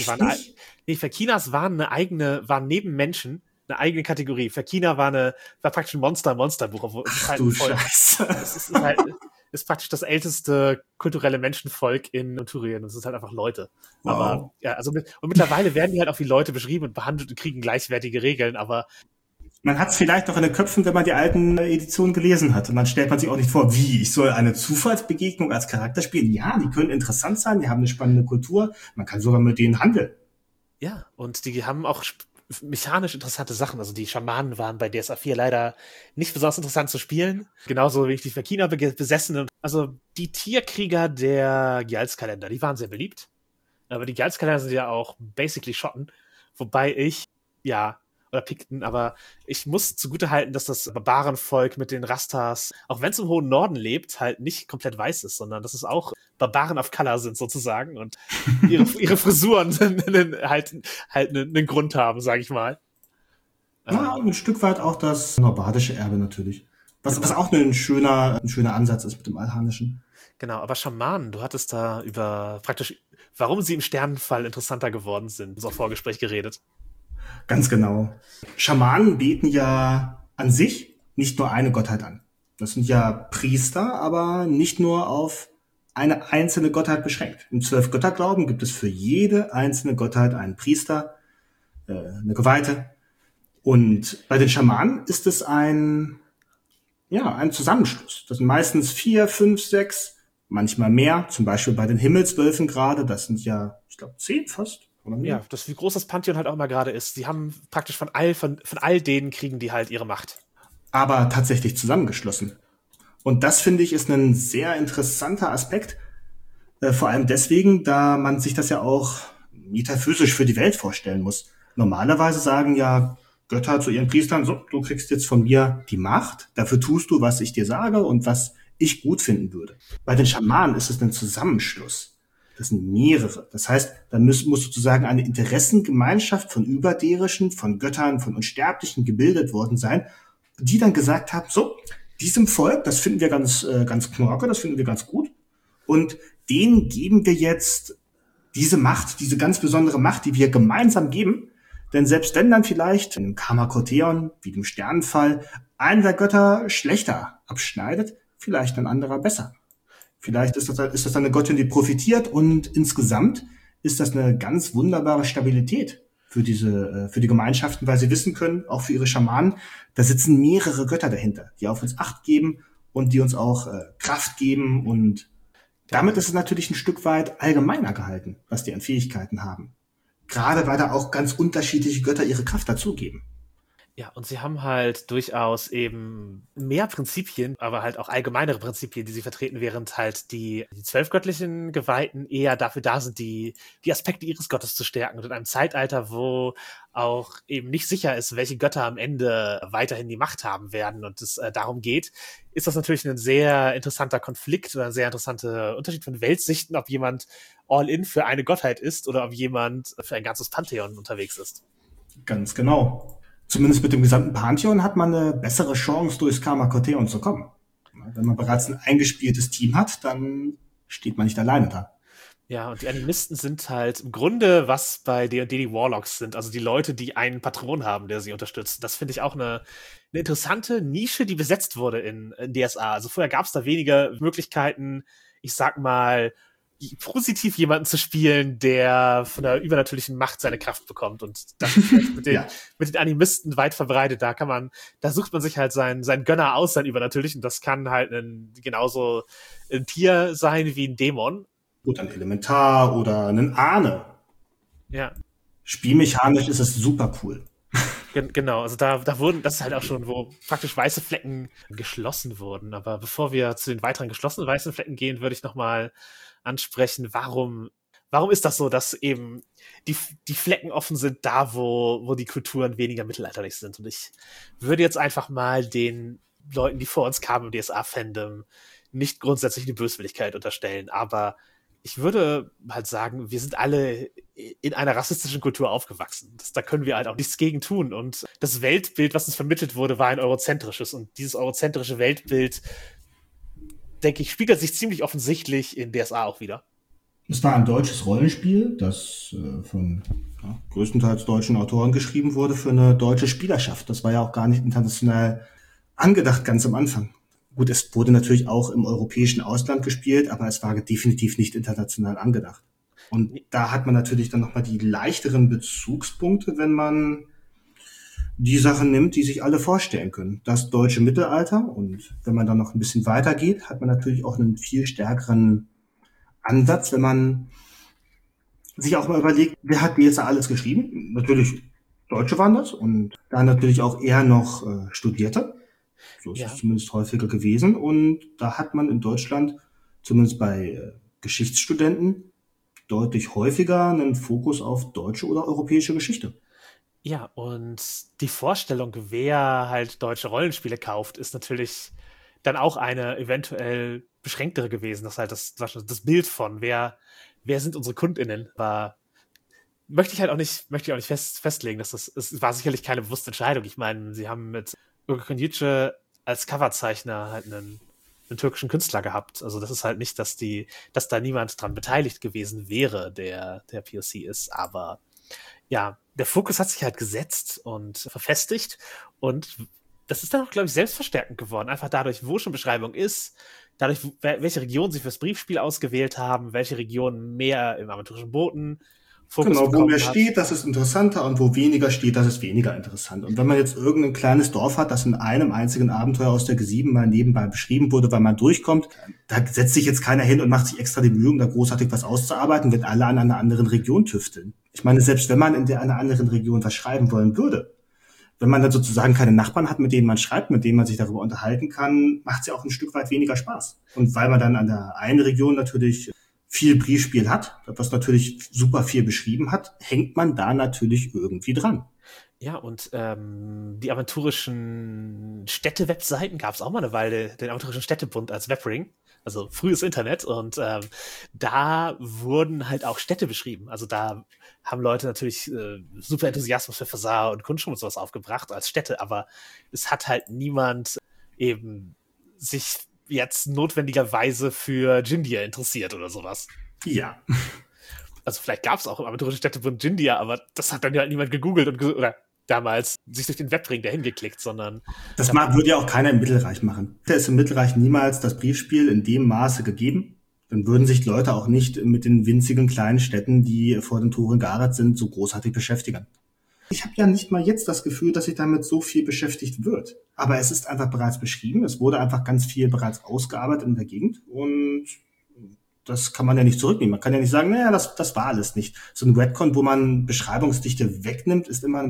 Fakinas waren neben Menschen eine eigene Kategorie. Fakina war praktisch ein Monsterbuch.
Du Scheiße.
Ist praktisch das älteste kulturelle Menschenvolk in Thurien. Das ist halt einfach Leute.
Wow.
Aber ja, und mittlerweile werden die halt auch wie Leute beschrieben und behandelt und kriegen gleichwertige Regeln, aber
man hat es vielleicht noch in den Köpfen, wenn man die alten Editionen gelesen hat. Und dann stellt man sich auch nicht vor, wie, ich soll eine Zufallsbegegnung als Charakter spielen. Ja, die können interessant sein, die haben eine spannende Kultur. Man kann sogar mit denen handeln.
Ja, und die haben auch mechanisch interessante Sachen. Also die Schamanen waren bei DSA 4 leider nicht besonders interessant zu spielen. Genauso wie die Fakina Besessenen. Also die Tierkrieger der Gyaltskalender, die waren sehr beliebt. Aber die Gyaltskalender sind ja auch basically Schotten. Wobei oder Pikten, aber ich muss zugutehalten, dass das Barbarenvolk mit den Rastas, auch wenn es im hohen Norden lebt, halt nicht komplett weiß ist, sondern dass es auch Barbaren of Color sind sozusagen und ihre Frisuren halt einen Grund haben, sage ich mal.
Ja, ein Stück weit auch das nordische Erbe natürlich. Was auch ein schöner Ansatz ist mit dem Alhanischen.
Genau, aber Schamanen, du hattest da über praktisch, warum sie im Sternenfall interessanter geworden sind, so Vorgespräch geredet.
Ganz genau. Schamanen beten ja an sich nicht nur eine Gottheit an. Das sind ja Priester, aber nicht nur auf eine einzelne Gottheit beschränkt. Im 12-Götter-Glauben gibt es für jede einzelne Gottheit einen Priester, eine Geweihte. Und bei den Schamanen ist es ein Zusammenschluss. Das sind meistens 4, 5, 6, manchmal mehr. Zum Beispiel bei den Himmelswölfen gerade. Das sind ja, ich glaube, 10 fast.
Ja, das wie groß das Pantheon halt auch immer gerade ist. Die haben praktisch von all denen kriegen die halt ihre Macht.
Aber tatsächlich zusammengeschlossen. Und das, finde ich, ist ein sehr interessanter Aspekt. Vor allem deswegen, da man sich das ja auch metaphysisch für die Welt vorstellen muss. Normalerweise sagen ja Götter zu ihren Priestern, so, du kriegst jetzt von mir die Macht, dafür tust du, was ich dir sage und was ich gut finden würde. Bei den Schamanen ist es ein Zusammenschluss. Das sind mehrere. Das heißt, da muss sozusagen eine Interessengemeinschaft von Überderischen, von Göttern, von Unsterblichen gebildet worden sein, die dann gesagt haben, so, diesem Volk, das finden wir ganz knorke, das finden wir ganz gut. Und denen geben wir jetzt diese Macht, diese ganz besondere Macht, die wir gemeinsam geben. Denn selbst wenn dann vielleicht in einem Karmakotheon, wie dem Sternenfall, einer der Götter schlechter abschneidet, vielleicht ein anderer besser. Vielleicht ist das eine Göttin, die profitiert und insgesamt ist das eine ganz wunderbare Stabilität für die Gemeinschaften, weil sie wissen können, auch für ihre Schamanen, da sitzen mehrere Götter dahinter, die auf uns Acht geben und die uns auch Kraft geben und Damit ist es natürlich ein Stück weit allgemeiner gehalten, was die an Fähigkeiten haben. Gerade weil da auch ganz unterschiedliche Götter ihre Kraft dazugeben.
Ja, und sie haben halt durchaus eben mehr Prinzipien, aber halt auch allgemeinere Prinzipien, die sie vertreten, während halt die 12 göttlichen Geweihten eher dafür da sind, die Aspekte ihres Gottes zu stärken. Und in einem Zeitalter, wo auch eben nicht sicher ist, welche Götter am Ende weiterhin die Macht haben werden und es darum geht, ist das natürlich ein sehr interessanter Konflikt oder ein sehr interessanter Unterschied von Weltsichten, ob jemand all in für eine Gottheit ist oder ob jemand für ein ganzes Pantheon unterwegs ist.
Ganz genau. Zumindest mit dem gesamten Pantheon hat man eine bessere Chance, durchs Karma-Koteon zu kommen. Wenn man bereits ein eingespieltes Team hat, dann steht man nicht alleine da.
Ja, und die Animisten sind halt im Grunde, was bei D&D die Warlocks sind, also die Leute, die einen Patron haben, der sie unterstützt. Das finde ich auch eine interessante Nische, die besetzt wurde in DSA. Also vorher gab es da weniger Möglichkeiten, ich sag mal, positiv jemanden zu spielen, der von der übernatürlichen Macht seine Kraft bekommt. Und das ist mit den Animisten weit verbreitet. Da sucht man sich halt seinen Gönner aus, sein Übernatürlichen. Das kann halt genauso ein Tier sein wie ein Dämon.
Oder ein Elementar oder ein Ahne.
Ja.
Spielmechanisch ist es super cool.
Genau, also da wurden, das ist halt auch schon, wo praktisch weiße Flecken geschlossen wurden. Aber bevor wir zu den weiteren geschlossenen weißen Flecken gehen, würde ich nochmal ansprechen, warum ist das so, dass eben die Flecken offen sind da, wo die Kulturen weniger mittelalterlich sind. Und ich würde jetzt einfach mal den Leuten, die vor uns kamen im DSA-Fandom, nicht grundsätzlich die Böswilligkeit unterstellen, aber ich würde halt sagen, wir sind alle in einer rassistischen Kultur aufgewachsen. Da können wir halt auch nichts gegen tun. Und das Weltbild, was uns vermittelt wurde, war ein eurozentrisches. Und dieses eurozentrische Weltbild, denke ich, spiegelt sich ziemlich offensichtlich in DSA auch wieder.
Es war ein deutsches Rollenspiel, das von größtenteils deutschen Autoren geschrieben wurde für eine deutsche Spielerschaft. Das war ja auch gar nicht international angedacht, ganz am Anfang. Gut, es wurde natürlich auch im europäischen Ausland gespielt, aber es war definitiv nicht international angedacht. Und da hat man natürlich dann nochmal die leichteren Bezugspunkte, wenn man die Sachen nimmt, die sich alle vorstellen können. Das deutsche Mittelalter, und wenn man dann noch ein bisschen weiter geht, hat man natürlich auch einen viel stärkeren Ansatz, wenn man sich auch mal überlegt, wer hat DSA alles geschrieben? Natürlich Deutsche waren das und da natürlich auch eher noch Studierte. So ist es zumindest häufiger gewesen. Und da hat man in Deutschland, zumindest bei Geschichtsstudenten, deutlich häufiger einen Fokus auf deutsche oder europäische Geschichte.
Ja, und die Vorstellung, wer halt deutsche Rollenspiele kauft, ist natürlich dann auch eine eventuell beschränktere gewesen. Das halt das Bild von, wer sind unsere KundInnen, möchte ich auch nicht festlegen. Es war sicherlich keine bewusste Entscheidung. Ich meine, sie haben mit Gökhan Yüce als Coverzeichner halt einen türkischen Künstler gehabt. Also das ist halt nicht, dass da niemand dran beteiligt gewesen wäre, der POC ist. Aber ja, der Fokus hat sich halt gesetzt und verfestigt. Und das ist dann auch, glaube ich, selbstverstärkend geworden. Einfach dadurch, wo schon Beschreibung ist, dadurch, welche Region sie fürs Briefspiel ausgewählt haben, welche Region mehr im aventurischen Boten Fokus
genau, wo mehr
hat.
steht, das ist interessanter, und wo weniger steht, das ist weniger interessant. Und wenn man jetzt irgendein kleines Dorf hat, das in einem einzigen Abenteuer aus der G7 mal nebenbei beschrieben wurde, weil man durchkommt, da setzt sich jetzt keiner hin und macht sich extra die Mühe, um da großartig was auszuarbeiten, wenn alle an einer anderen Region tüfteln. Ich meine, selbst wenn man in einer anderen Region was schreiben wollen würde, wenn man dann sozusagen keine Nachbarn hat, mit denen man schreibt, mit denen man sich darüber unterhalten kann, macht es ja auch ein Stück weit weniger Spaß. Und weil man dann an der einen Region natürlich viel Briefspiel hat, was natürlich super viel beschrieben hat, hängt man da natürlich irgendwie dran.
Ja, und die aventurischen Städte-Webseiten gab es auch mal eine Weile, den aventurischen Städtebund als Webring, also frühes Internet, und da wurden halt auch Städte beschrieben. Also da haben Leute natürlich super Enthusiasmus für Fasar und Kunschum und sowas aufgebracht als Städte, aber es hat halt niemand eben sich jetzt notwendigerweise für Jindia interessiert oder sowas.
Ja.
Also vielleicht gab es auch im aventurischen Städtebund Jindia, aber das hat dann ja halt niemand gegoogelt oder damals sich durch den Webring dahin geklickt, sondern...
Das würde ja auch keiner im Mittelreich machen. Da ist im Mittelreich niemals das Briefspiel in dem Maße gegeben. Dann würden sich Leute auch nicht mit den winzigen kleinen Städten, die vor den Toren Gareth sind, so großartig beschäftigen. Ich habe ja nicht mal jetzt das Gefühl, dass sich damit so viel beschäftigt wird. Aber es ist einfach bereits beschrieben. Es wurde einfach ganz viel bereits ausgearbeitet in der Gegend. Und das kann man ja nicht zurücknehmen. Man kann ja nicht sagen, naja, das war alles nicht. So ein Retcon, wo man Beschreibungsdichte wegnimmt,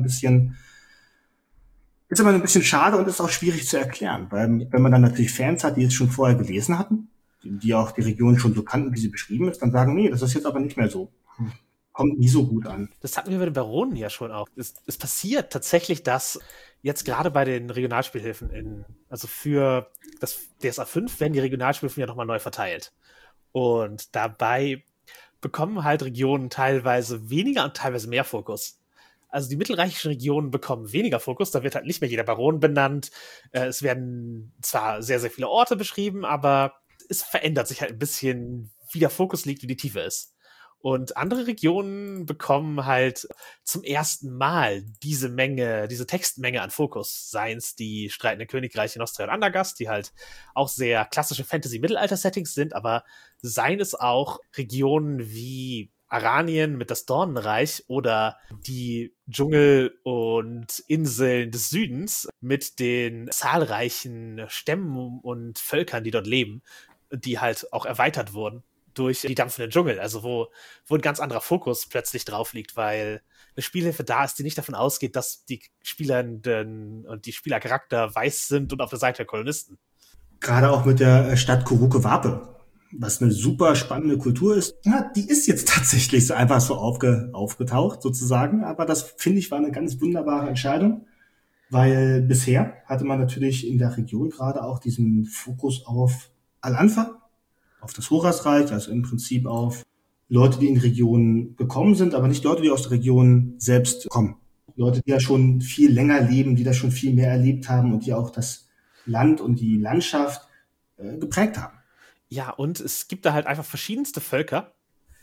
ist immer ein bisschen schade und ist auch schwierig zu erklären. Weil wenn man dann natürlich Fans hat, die es schon vorher gelesen hatten, die auch die Region schon so kannten, wie sie beschrieben ist, dann sagen, nee, das ist jetzt aber nicht mehr so. Kommt nie so gut an.
Das hatten wir bei den Baronen ja schon auch. Es passiert tatsächlich, dass jetzt gerade bei den Regionalspielhilfen also für das DSA 5 werden die Regionalspielhilfen ja nochmal neu verteilt. Und dabei bekommen halt Regionen teilweise weniger und teilweise mehr Fokus. Also die mittelreichischen Regionen bekommen weniger Fokus, da wird halt nicht mehr jeder Baron benannt. Es werden zwar sehr, sehr viele Orte beschrieben, aber es verändert sich halt ein bisschen, wie der Fokus liegt, wie die Tiefe ist. Und andere Regionen bekommen halt zum ersten Mal diese Textmenge an Fokus. Seien es die streitenden Königreiche Nostria und Andergast, die halt auch sehr klassische Fantasy-Mittelalter-Settings sind, aber seien es auch Regionen wie Aranien mit das Dornenreich oder die Dschungel und Inseln des Südens mit den zahlreichen Stämmen und Völkern, die dort leben, die halt auch erweitert wurden durch die dampfenden Dschungel, also wo ein ganz anderer Fokus plötzlich drauf liegt, weil eine Spielhilfe da ist, die nicht davon ausgeht, dass die Spielenden und die Spielercharakter weiß sind und auf der Seite der Kolonisten.
Gerade auch mit der Stadt Kuruke-Wape, was eine super spannende Kultur ist. Ja, die ist jetzt tatsächlich so einfach so aufgetaucht sozusagen, aber das, finde ich, war eine ganz wunderbare Entscheidung, weil bisher hatte man natürlich in der Region gerade auch diesen Fokus auf Al-Anfa, auf das Horasreich, also im Prinzip auf Leute, die in Regionen gekommen sind, aber nicht Leute, die aus der Region selbst kommen. Leute, die ja schon viel länger leben, die da schon viel mehr erlebt haben und die auch das Land und die Landschaft geprägt haben.
Ja, und es gibt da halt einfach verschiedenste Völker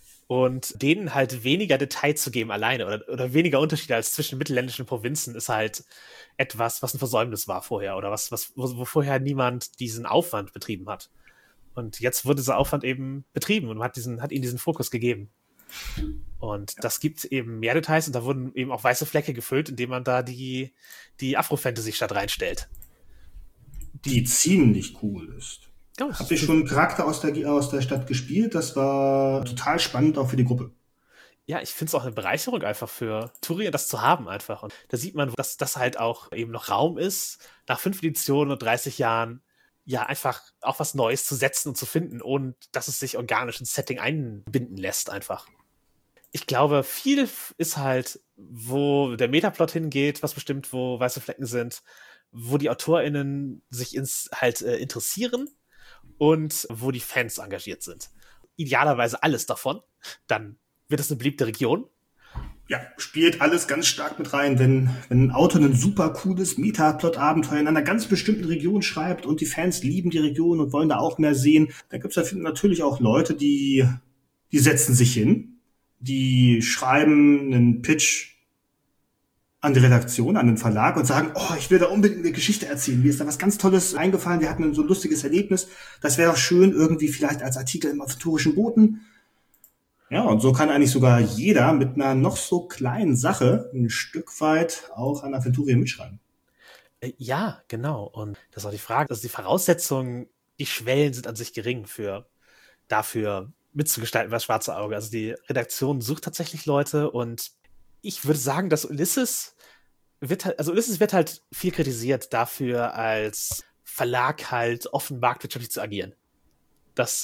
und denen halt weniger Detail zu geben alleine oder weniger Unterschiede als zwischen mittelländischen Provinzen ist halt etwas, was ein Versäumnis war vorher oder wo vorher niemand diesen Aufwand betrieben hat. Und jetzt wurde dieser Aufwand eben betrieben und hat ihnen diesen Fokus gegeben. Und das gibt eben mehr Details und da wurden eben auch weiße Flecke gefüllt, indem man da die Afro-Fantasy-Stadt reinstellt.
Die ziemlich cool ist.
Oh,
Habt ihr schon einen Charakter aus der Stadt gespielt? Das war total spannend auch für die Gruppe.
Ja, ich finde es auch eine Bereicherung einfach für Tourien, das zu haben einfach. Und da sieht man, dass das halt auch eben noch Raum ist, nach 5 Editionen und 30 Jahren ja einfach auch was Neues zu setzen und zu finden und dass es sich organisch ins Setting einbinden lässt einfach. Ich glaube, viel ist halt, wo der Metaplot hingeht, was bestimmt, wo weiße Flecken sind, wo die AutorInnen sich interessieren und wo die Fans engagiert sind. Idealerweise alles davon. Dann wird es eine beliebte Region.
Ja, spielt alles ganz stark mit rein, wenn ein Autor ein super cooles Metaplot-Abenteuer in einer ganz bestimmten Region schreibt und die Fans lieben die Region und wollen da auch mehr sehen. Da gibt es natürlich auch Leute, die setzen sich hin, die schreiben einen Pitch an die Redaktion, an den Verlag und sagen, oh, ich will da unbedingt eine Geschichte erzählen. Mir ist da was ganz Tolles eingefallen. Wir hatten so ein lustiges Erlebnis. Das wäre doch schön, irgendwie vielleicht als Artikel im aventurischen Boten. Ja, und so kann eigentlich sogar jeder mit einer noch so kleinen Sache ein Stück weit auch an Aventurien mitschreiben.
Ja, genau. Und das ist auch die Frage, also die Voraussetzungen, die Schwellen sind an sich gering dafür mitzugestalten, was Schwarze Auge. Also die Redaktion sucht tatsächlich Leute und ich würde sagen, dass Ulysses wird halt viel kritisiert dafür, als Verlag halt offen marktwirtschaftlich zu agieren. Das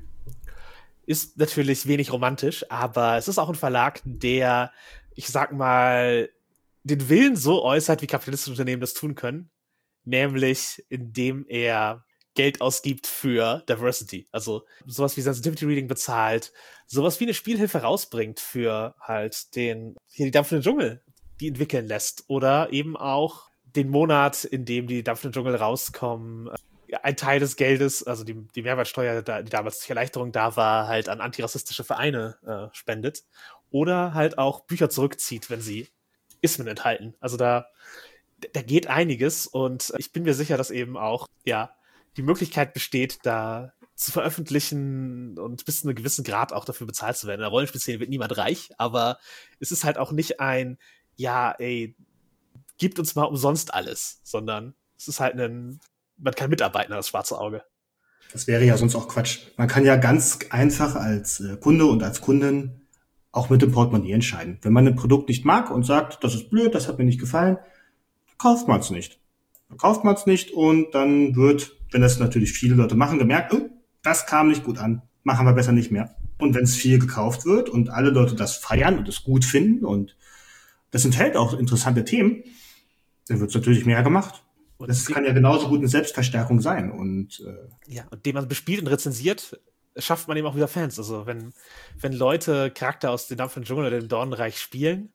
ist natürlich wenig romantisch, aber es ist auch ein Verlag, der, ich sag mal, den Willen so äußert, wie kapitalistische Unternehmen das tun können, nämlich indem er Geld ausgibt für Diversity. Also sowas wie Sensitivity Reading bezahlt, sowas wie eine Spielhilfe rausbringt für halt die dampfenden Dschungel, die entwickeln lässt. Oder eben auch den Monat, in dem die dampfenden Dschungel rauskommen, ein Teil des Geldes, also die Mehrwertsteuer, die damals durch Erleichterung da war, halt an antirassistische Vereine spendet. Oder halt auch Bücher zurückzieht, wenn sie Ismen enthalten. Also da geht einiges und ich bin mir sicher, dass eben auch, ja, die Möglichkeit besteht, da zu veröffentlichen und bis zu einem gewissen Grad auch dafür bezahlt zu werden. In der Rollenspielszene wird niemand reich, aber es ist halt auch nicht ein, ja, ey, gibt uns mal umsonst alles, sondern es ist halt man kann mitarbeiten als Schwarze Auge.
Das wäre ja sonst auch Quatsch. Man kann ja ganz einfach als Kunde und als Kundin auch mit dem Portemonnaie entscheiden. Wenn man ein Produkt nicht mag und sagt, das ist blöd, das hat mir nicht gefallen, kauft man es nicht. Dann kauft man es nicht und dann wird, wenn das natürlich viele Leute machen, gemerkt, oh, das kam nicht gut an, machen wir besser nicht mehr. Und wenn es viel gekauft wird und alle Leute das feiern und es gut finden und das enthält auch interessante Themen, dann wird es natürlich mehr gemacht.
Und
Das kann ja genauso gut eine Selbstverstärkung sein. Und
ja, und den man bespielt und rezensiert, schafft man eben auch wieder Fans. Also wenn Leute Charakter aus dem Dampfenden Dschungel oder dem Dornenreich spielen,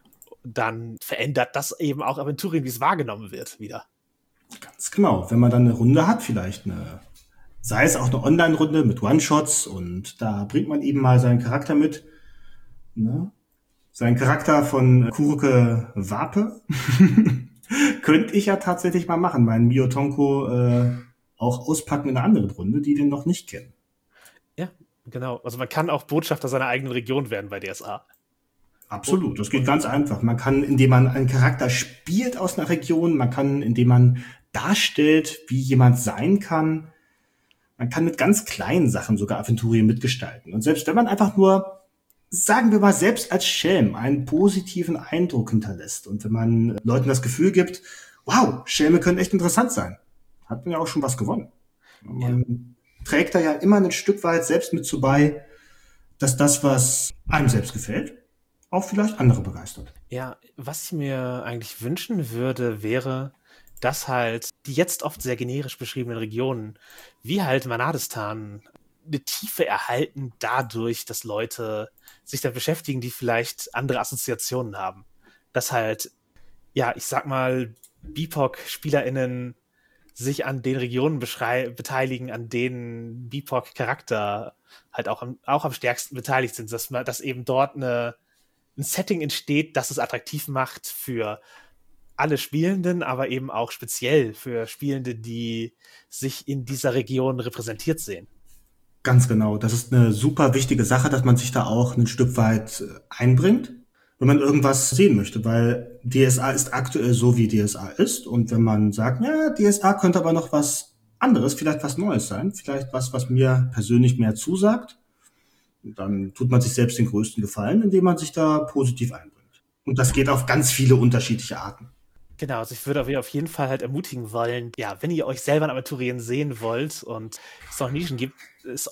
dann verändert das eben auch Aventurien, wie es wahrgenommen wird, wieder.
ganz genau, wenn man dann eine Runde hat, vielleicht sei es auch eine Online-Runde mit One-Shots und da bringt man eben mal seinen Charakter mit, ne? Seinen Charakter von Kuruke Wape könnte ich ja tatsächlich mal machen, meinen Miotonko auch auspacken in einer anderen Runde, die den noch nicht kennen.
Ja, genau. Also man kann auch Botschafter seiner eigenen Region werden bei DSA.
Absolut, das geht ganz einfach. Man kann, indem man einen Charakter spielt aus einer Region, man kann, indem man darstellt, wie jemand sein kann, man kann mit ganz kleinen Sachen sogar Aventurien mitgestalten. Und selbst wenn man einfach nur, sagen wir mal, selbst als Schelm einen positiven Eindruck hinterlässt und wenn man Leuten das Gefühl gibt, wow, Schelme können echt interessant sein, hat man ja auch schon was gewonnen. Man trägt da ja immer ein Stück weit selbst mit zu bei, dass das, was einem selbst gefällt, auch vielleicht andere begeistert.
Ja, was ich mir eigentlich wünschen würde, wäre, dass halt die jetzt oft sehr generisch beschriebenen Regionen, wie halt Manadistan, eine Tiefe erhalten dadurch, dass Leute sich da beschäftigen, die vielleicht andere Assoziationen haben. Dass halt, ja, ich sag mal, BIPOC-SpielerInnen sich an den Regionen beteiligen, an denen BIPOC-Charakter halt auch am stärksten beteiligt sind, dass eben dort ein Setting entsteht, das es attraktiv macht für alle Spielenden, aber eben auch speziell für Spielende, die sich in dieser Region repräsentiert sehen.
Ganz genau. Das ist eine super wichtige Sache, dass man sich da auch ein Stück weit einbringt, wenn man irgendwas sehen möchte, weil DSA ist aktuell so, wie DSA ist. Und wenn man sagt, ja, DSA könnte aber noch was anderes, vielleicht was Neues sein, vielleicht was mir persönlich mehr zusagt, dann tut man sich selbst den größten Gefallen, indem man sich da positiv einbringt. Und das geht auf ganz viele unterschiedliche Arten.
Genau, also ich würde auf jeden Fall halt ermutigen wollen, ja, wenn ihr euch selber in Aventurien sehen wollt und es noch Nischen gibt,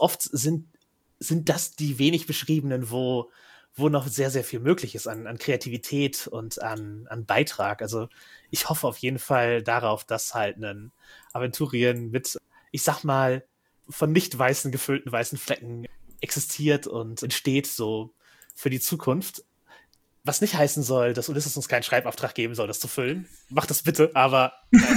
sind das die wenig beschriebenen, wo noch sehr, sehr viel möglich ist an Kreativität und an Beitrag. Also ich hoffe auf jeden Fall darauf, dass halt ein Aventurien mit, ich sag mal, von nicht weißen gefüllten weißen Flecken existiert und entsteht so für die Zukunft. Was nicht heißen soll, dass Ulysses uns keinen Schreibauftrag geben soll, das zu füllen. Macht das bitte, aber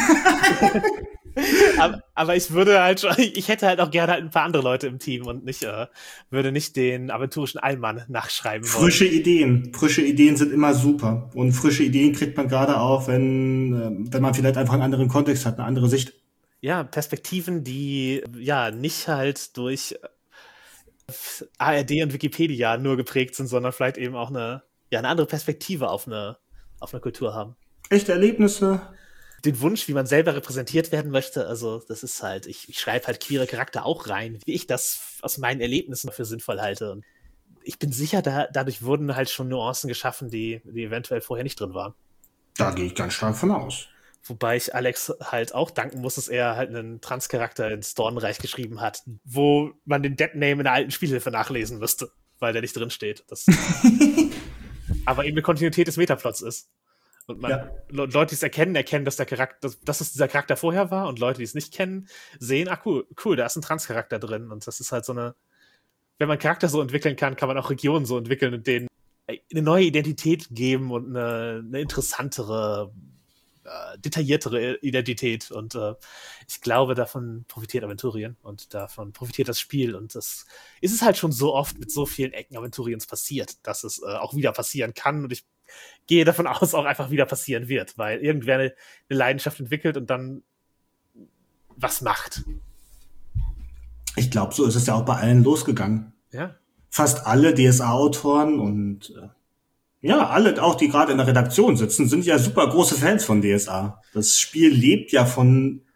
aber ich würde halt schon, ich hätte halt auch gerne halt ein paar andere Leute im Team und würde nicht den aventurischen Allmann nachschreiben wollen.
Frische Ideen sind immer super. Und frische Ideen kriegt man gerade auch, wenn man vielleicht einfach einen anderen Kontext hat, eine andere Sicht.
Ja, Perspektiven, die ja nicht halt durch ARD und Wikipedia nur geprägt sind, sondern vielleicht eben auch eine andere Perspektive auf eine Kultur haben.
Echte Erlebnisse.
Den Wunsch, wie man selber repräsentiert werden möchte, also das ist halt, ich schreibe halt queere Charakter auch rein, wie ich das aus meinen Erlebnissen für sinnvoll halte. Und ich bin sicher, dadurch wurden halt schon Nuancen geschaffen, die eventuell vorher nicht drin waren.
Da gehe ich ganz stark von aus.
Wobei ich Alex halt auch danken muss, dass er halt einen Trans-Charakter ins Dornenreich geschrieben hat, wo man den Deadname in der alten Spielhilfe nachlesen müsste, weil der nicht drin steht. Aber eben eine Kontinuität des Metaplots ist. Und Leute, die es erkennen, dass der Charakter, dass es dieser Charakter vorher war, und Leute, die es nicht kennen, sehen, cool, da ist ein Trans-Charakter drin. Und das ist halt so wenn man Charakter so entwickeln kann man auch Regionen so entwickeln und denen eine neue Identität geben und eine interessantere, detailliertere Identität. Und ich glaube, davon profitiert Aventurien und davon profitiert das Spiel. Und das ist es halt schon so oft mit so vielen Ecken Aventuriens passiert, dass es auch wieder passieren kann. Und ich gehe davon aus, auch einfach wieder passieren wird, weil irgendwer eine Leidenschaft entwickelt und dann was macht.
Ich glaube, so ist es ja auch bei allen losgegangen.
Ja.
Fast alle DSA-Autoren und alle, auch die gerade in der Redaktion sitzen, sind ja super große Fans von DSA. Das Spiel lebt ja von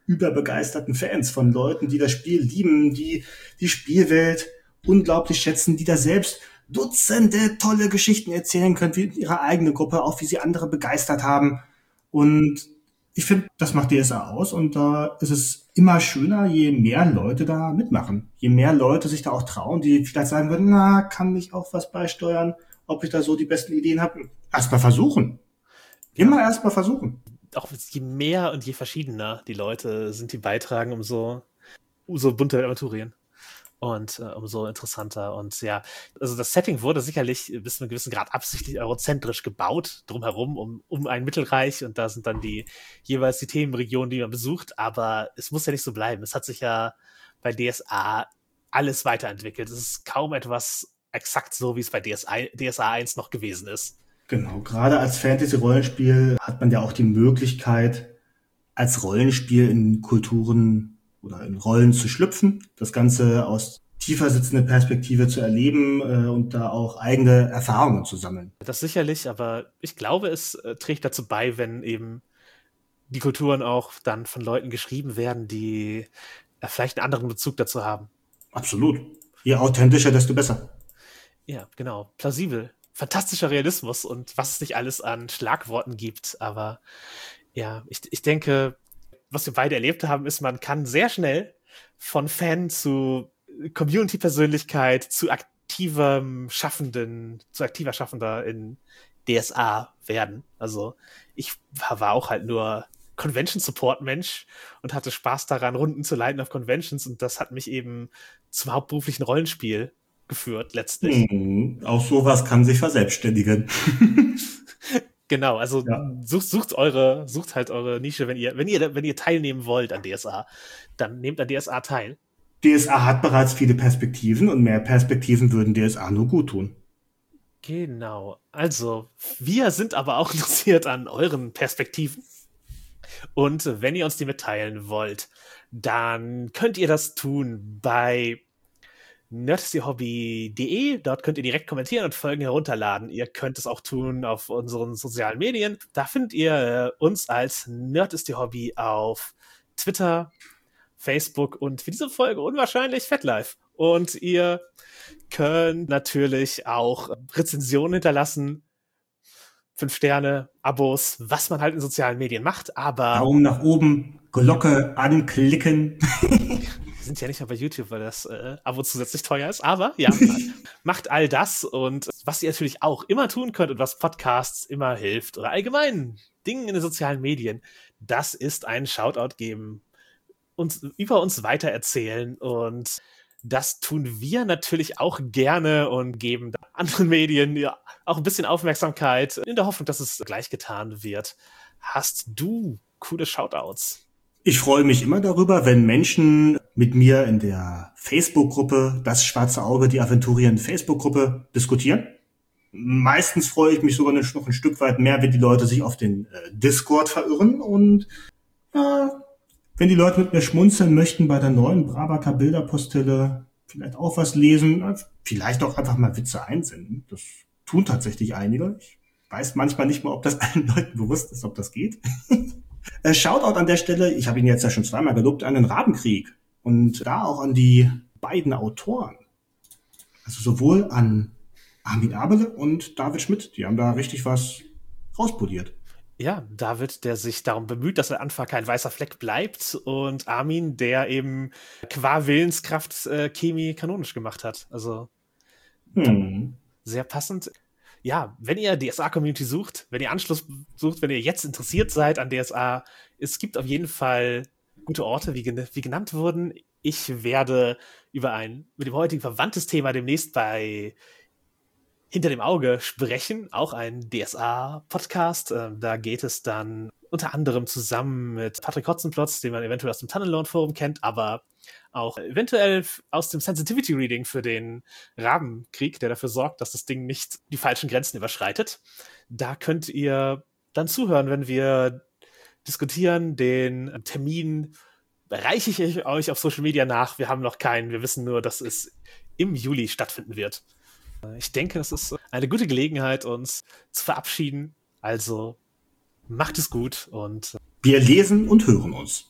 überbegeisterten Fans, von Leuten, die das Spiel lieben, die die Spielwelt unglaublich schätzen, die da selbst Dutzende tolle Geschichten erzählen können, wie ihre eigene Gruppe, auch wie sie andere begeistert haben. Und ich finde, das macht DSA aus und da ist es immer schöner, je mehr Leute da mitmachen. Je mehr Leute sich da auch trauen, die vielleicht sagen würden, na, kann ich auch was beisteuern, ob ich da so die besten Ideen habe. Erstmal versuchen. Immer erstmal versuchen.
Auch je mehr und je verschiedener die Leute sind, die beitragen, umso bunter Aventurien. Und umso interessanter. Und ja, also das Setting wurde sicherlich bis zu einem gewissen Grad absichtlich eurozentrisch gebaut, drumherum, um ein Mittelreich. Und da sind dann jeweils die Themenregionen, die man besucht. Aber es muss ja nicht so bleiben. Es hat sich ja bei DSA alles weiterentwickelt. Es ist kaum etwas exakt so, wie es bei DSA 1 noch gewesen ist.
Genau, gerade als Fantasy-Rollenspiel hat man ja auch die Möglichkeit, als Rollenspiel in Kulturen oder in Rollen zu schlüpfen, das Ganze aus tiefer sitzender Perspektive zu erleben und da auch eigene Erfahrungen zu sammeln.
Das sicherlich, aber ich glaube, es trägt dazu bei, wenn eben die Kulturen auch dann von Leuten geschrieben werden, die vielleicht einen anderen Bezug dazu haben.
Absolut. Je authentischer, desto besser.
Ja, genau. Plausibel. Fantastischer Realismus und was es nicht alles an Schlagworten gibt. Aber ja, ich denke, was wir beide erlebt haben, ist, man kann sehr schnell von Fan zu Community-Persönlichkeit zu aktiver Schaffender in DSA werden. Also ich war auch halt nur Convention-Support-Mensch und hatte Spaß daran, Runden zu leiten auf Conventions und das hat mich eben zum hauptberuflichen Rollenspiel geführt, letztlich.
Auch sowas kann sich verselbstständigen.
Genau, also
ja.
sucht halt eure Nische, wenn ihr teilnehmen wollt an DSA, dann nehmt an DSA teil.
DSA hat bereits viele Perspektiven und mehr Perspektiven würden DSA nur gut tun.
Genau, also wir sind aber auch interessiert an euren Perspektiven und wenn ihr uns die mitteilen wollt, dann könnt ihr das tun bei nerdistihobby.de, dort könnt ihr direkt kommentieren und Folgen herunterladen. Ihr könnt es auch tun auf unseren sozialen Medien. Da findet ihr uns als Nerdistihobby auf Twitter, Facebook und für diese Folge unwahrscheinlich FetLife. Und ihr könnt natürlich auch Rezensionen hinterlassen, 5 Sterne, Abos, was man halt in sozialen Medien macht, aber
Daumen nach oben, Glocke anklicken.
Wir sind ja nicht mehr bei YouTube, weil das Abo zusätzlich teuer ist, aber ja, macht all das und was ihr natürlich auch immer tun könnt und was Podcasts immer hilft oder allgemein Dingen in den sozialen Medien, das ist ein Shoutout geben, über uns weitererzählen und das tun wir natürlich auch gerne und geben anderen Medien ja auch ein bisschen Aufmerksamkeit in der Hoffnung, dass es gleich getan wird. Hast du coole Shoutouts?
Ich freue mich immer darüber, wenn Menschen mit mir in der Facebook-Gruppe Das Schwarze Auge, die Aventurien Facebook-Gruppe diskutieren. Meistens freue ich mich sogar noch ein Stück weit mehr, wenn die Leute sich auf den Discord verirren und wenn die Leute mit mir schmunzeln möchten bei der neuen Bravata Bilderpostille, vielleicht auch was lesen, vielleicht auch einfach mal Witze einsenden. Das tun tatsächlich einige. Ich weiß manchmal nicht mal, ob das allen Leuten bewusst ist, ob das geht. Shoutout an der Stelle, ich habe ihn jetzt ja schon zweimal gelobt, an den Rabenkrieg und da auch an die beiden Autoren. Also sowohl an Armin Abele und David Schmidt, die haben da richtig was rauspoliert.
Ja, David, der sich darum bemüht, dass der Anfang kein weißer Fleck bleibt und Armin, der eben qua Willenskraft Chemie kanonisch gemacht hat. Also sehr passend. Ja, wenn ihr DSA-Community sucht, wenn ihr Anschluss sucht, wenn ihr jetzt interessiert seid an DSA, es gibt auf jeden Fall gute Orte, wie genannt wurden. Ich werde mit dem heutigen verwandtes Thema demnächst bei Hinter dem Auge sprechen, auch ein DSA-Podcast. Da geht es dann unter anderem zusammen mit Patrick Hotzenplotz, den man eventuell aus dem Tunnelorn-Forum kennt, aber auch eventuell aus dem Sensitivity-Reading für den Rabenkrieg, der dafür sorgt, dass das Ding nicht die falschen Grenzen überschreitet. Da könnt ihr dann zuhören, wenn wir diskutieren. Den Termin reiche ich euch auf Social Media nach. Wir haben noch keinen. Wir wissen nur, dass es im Juli stattfinden wird. Ich denke, das ist eine gute Gelegenheit, uns zu verabschieden. Also macht es gut und
wir lesen und hören uns.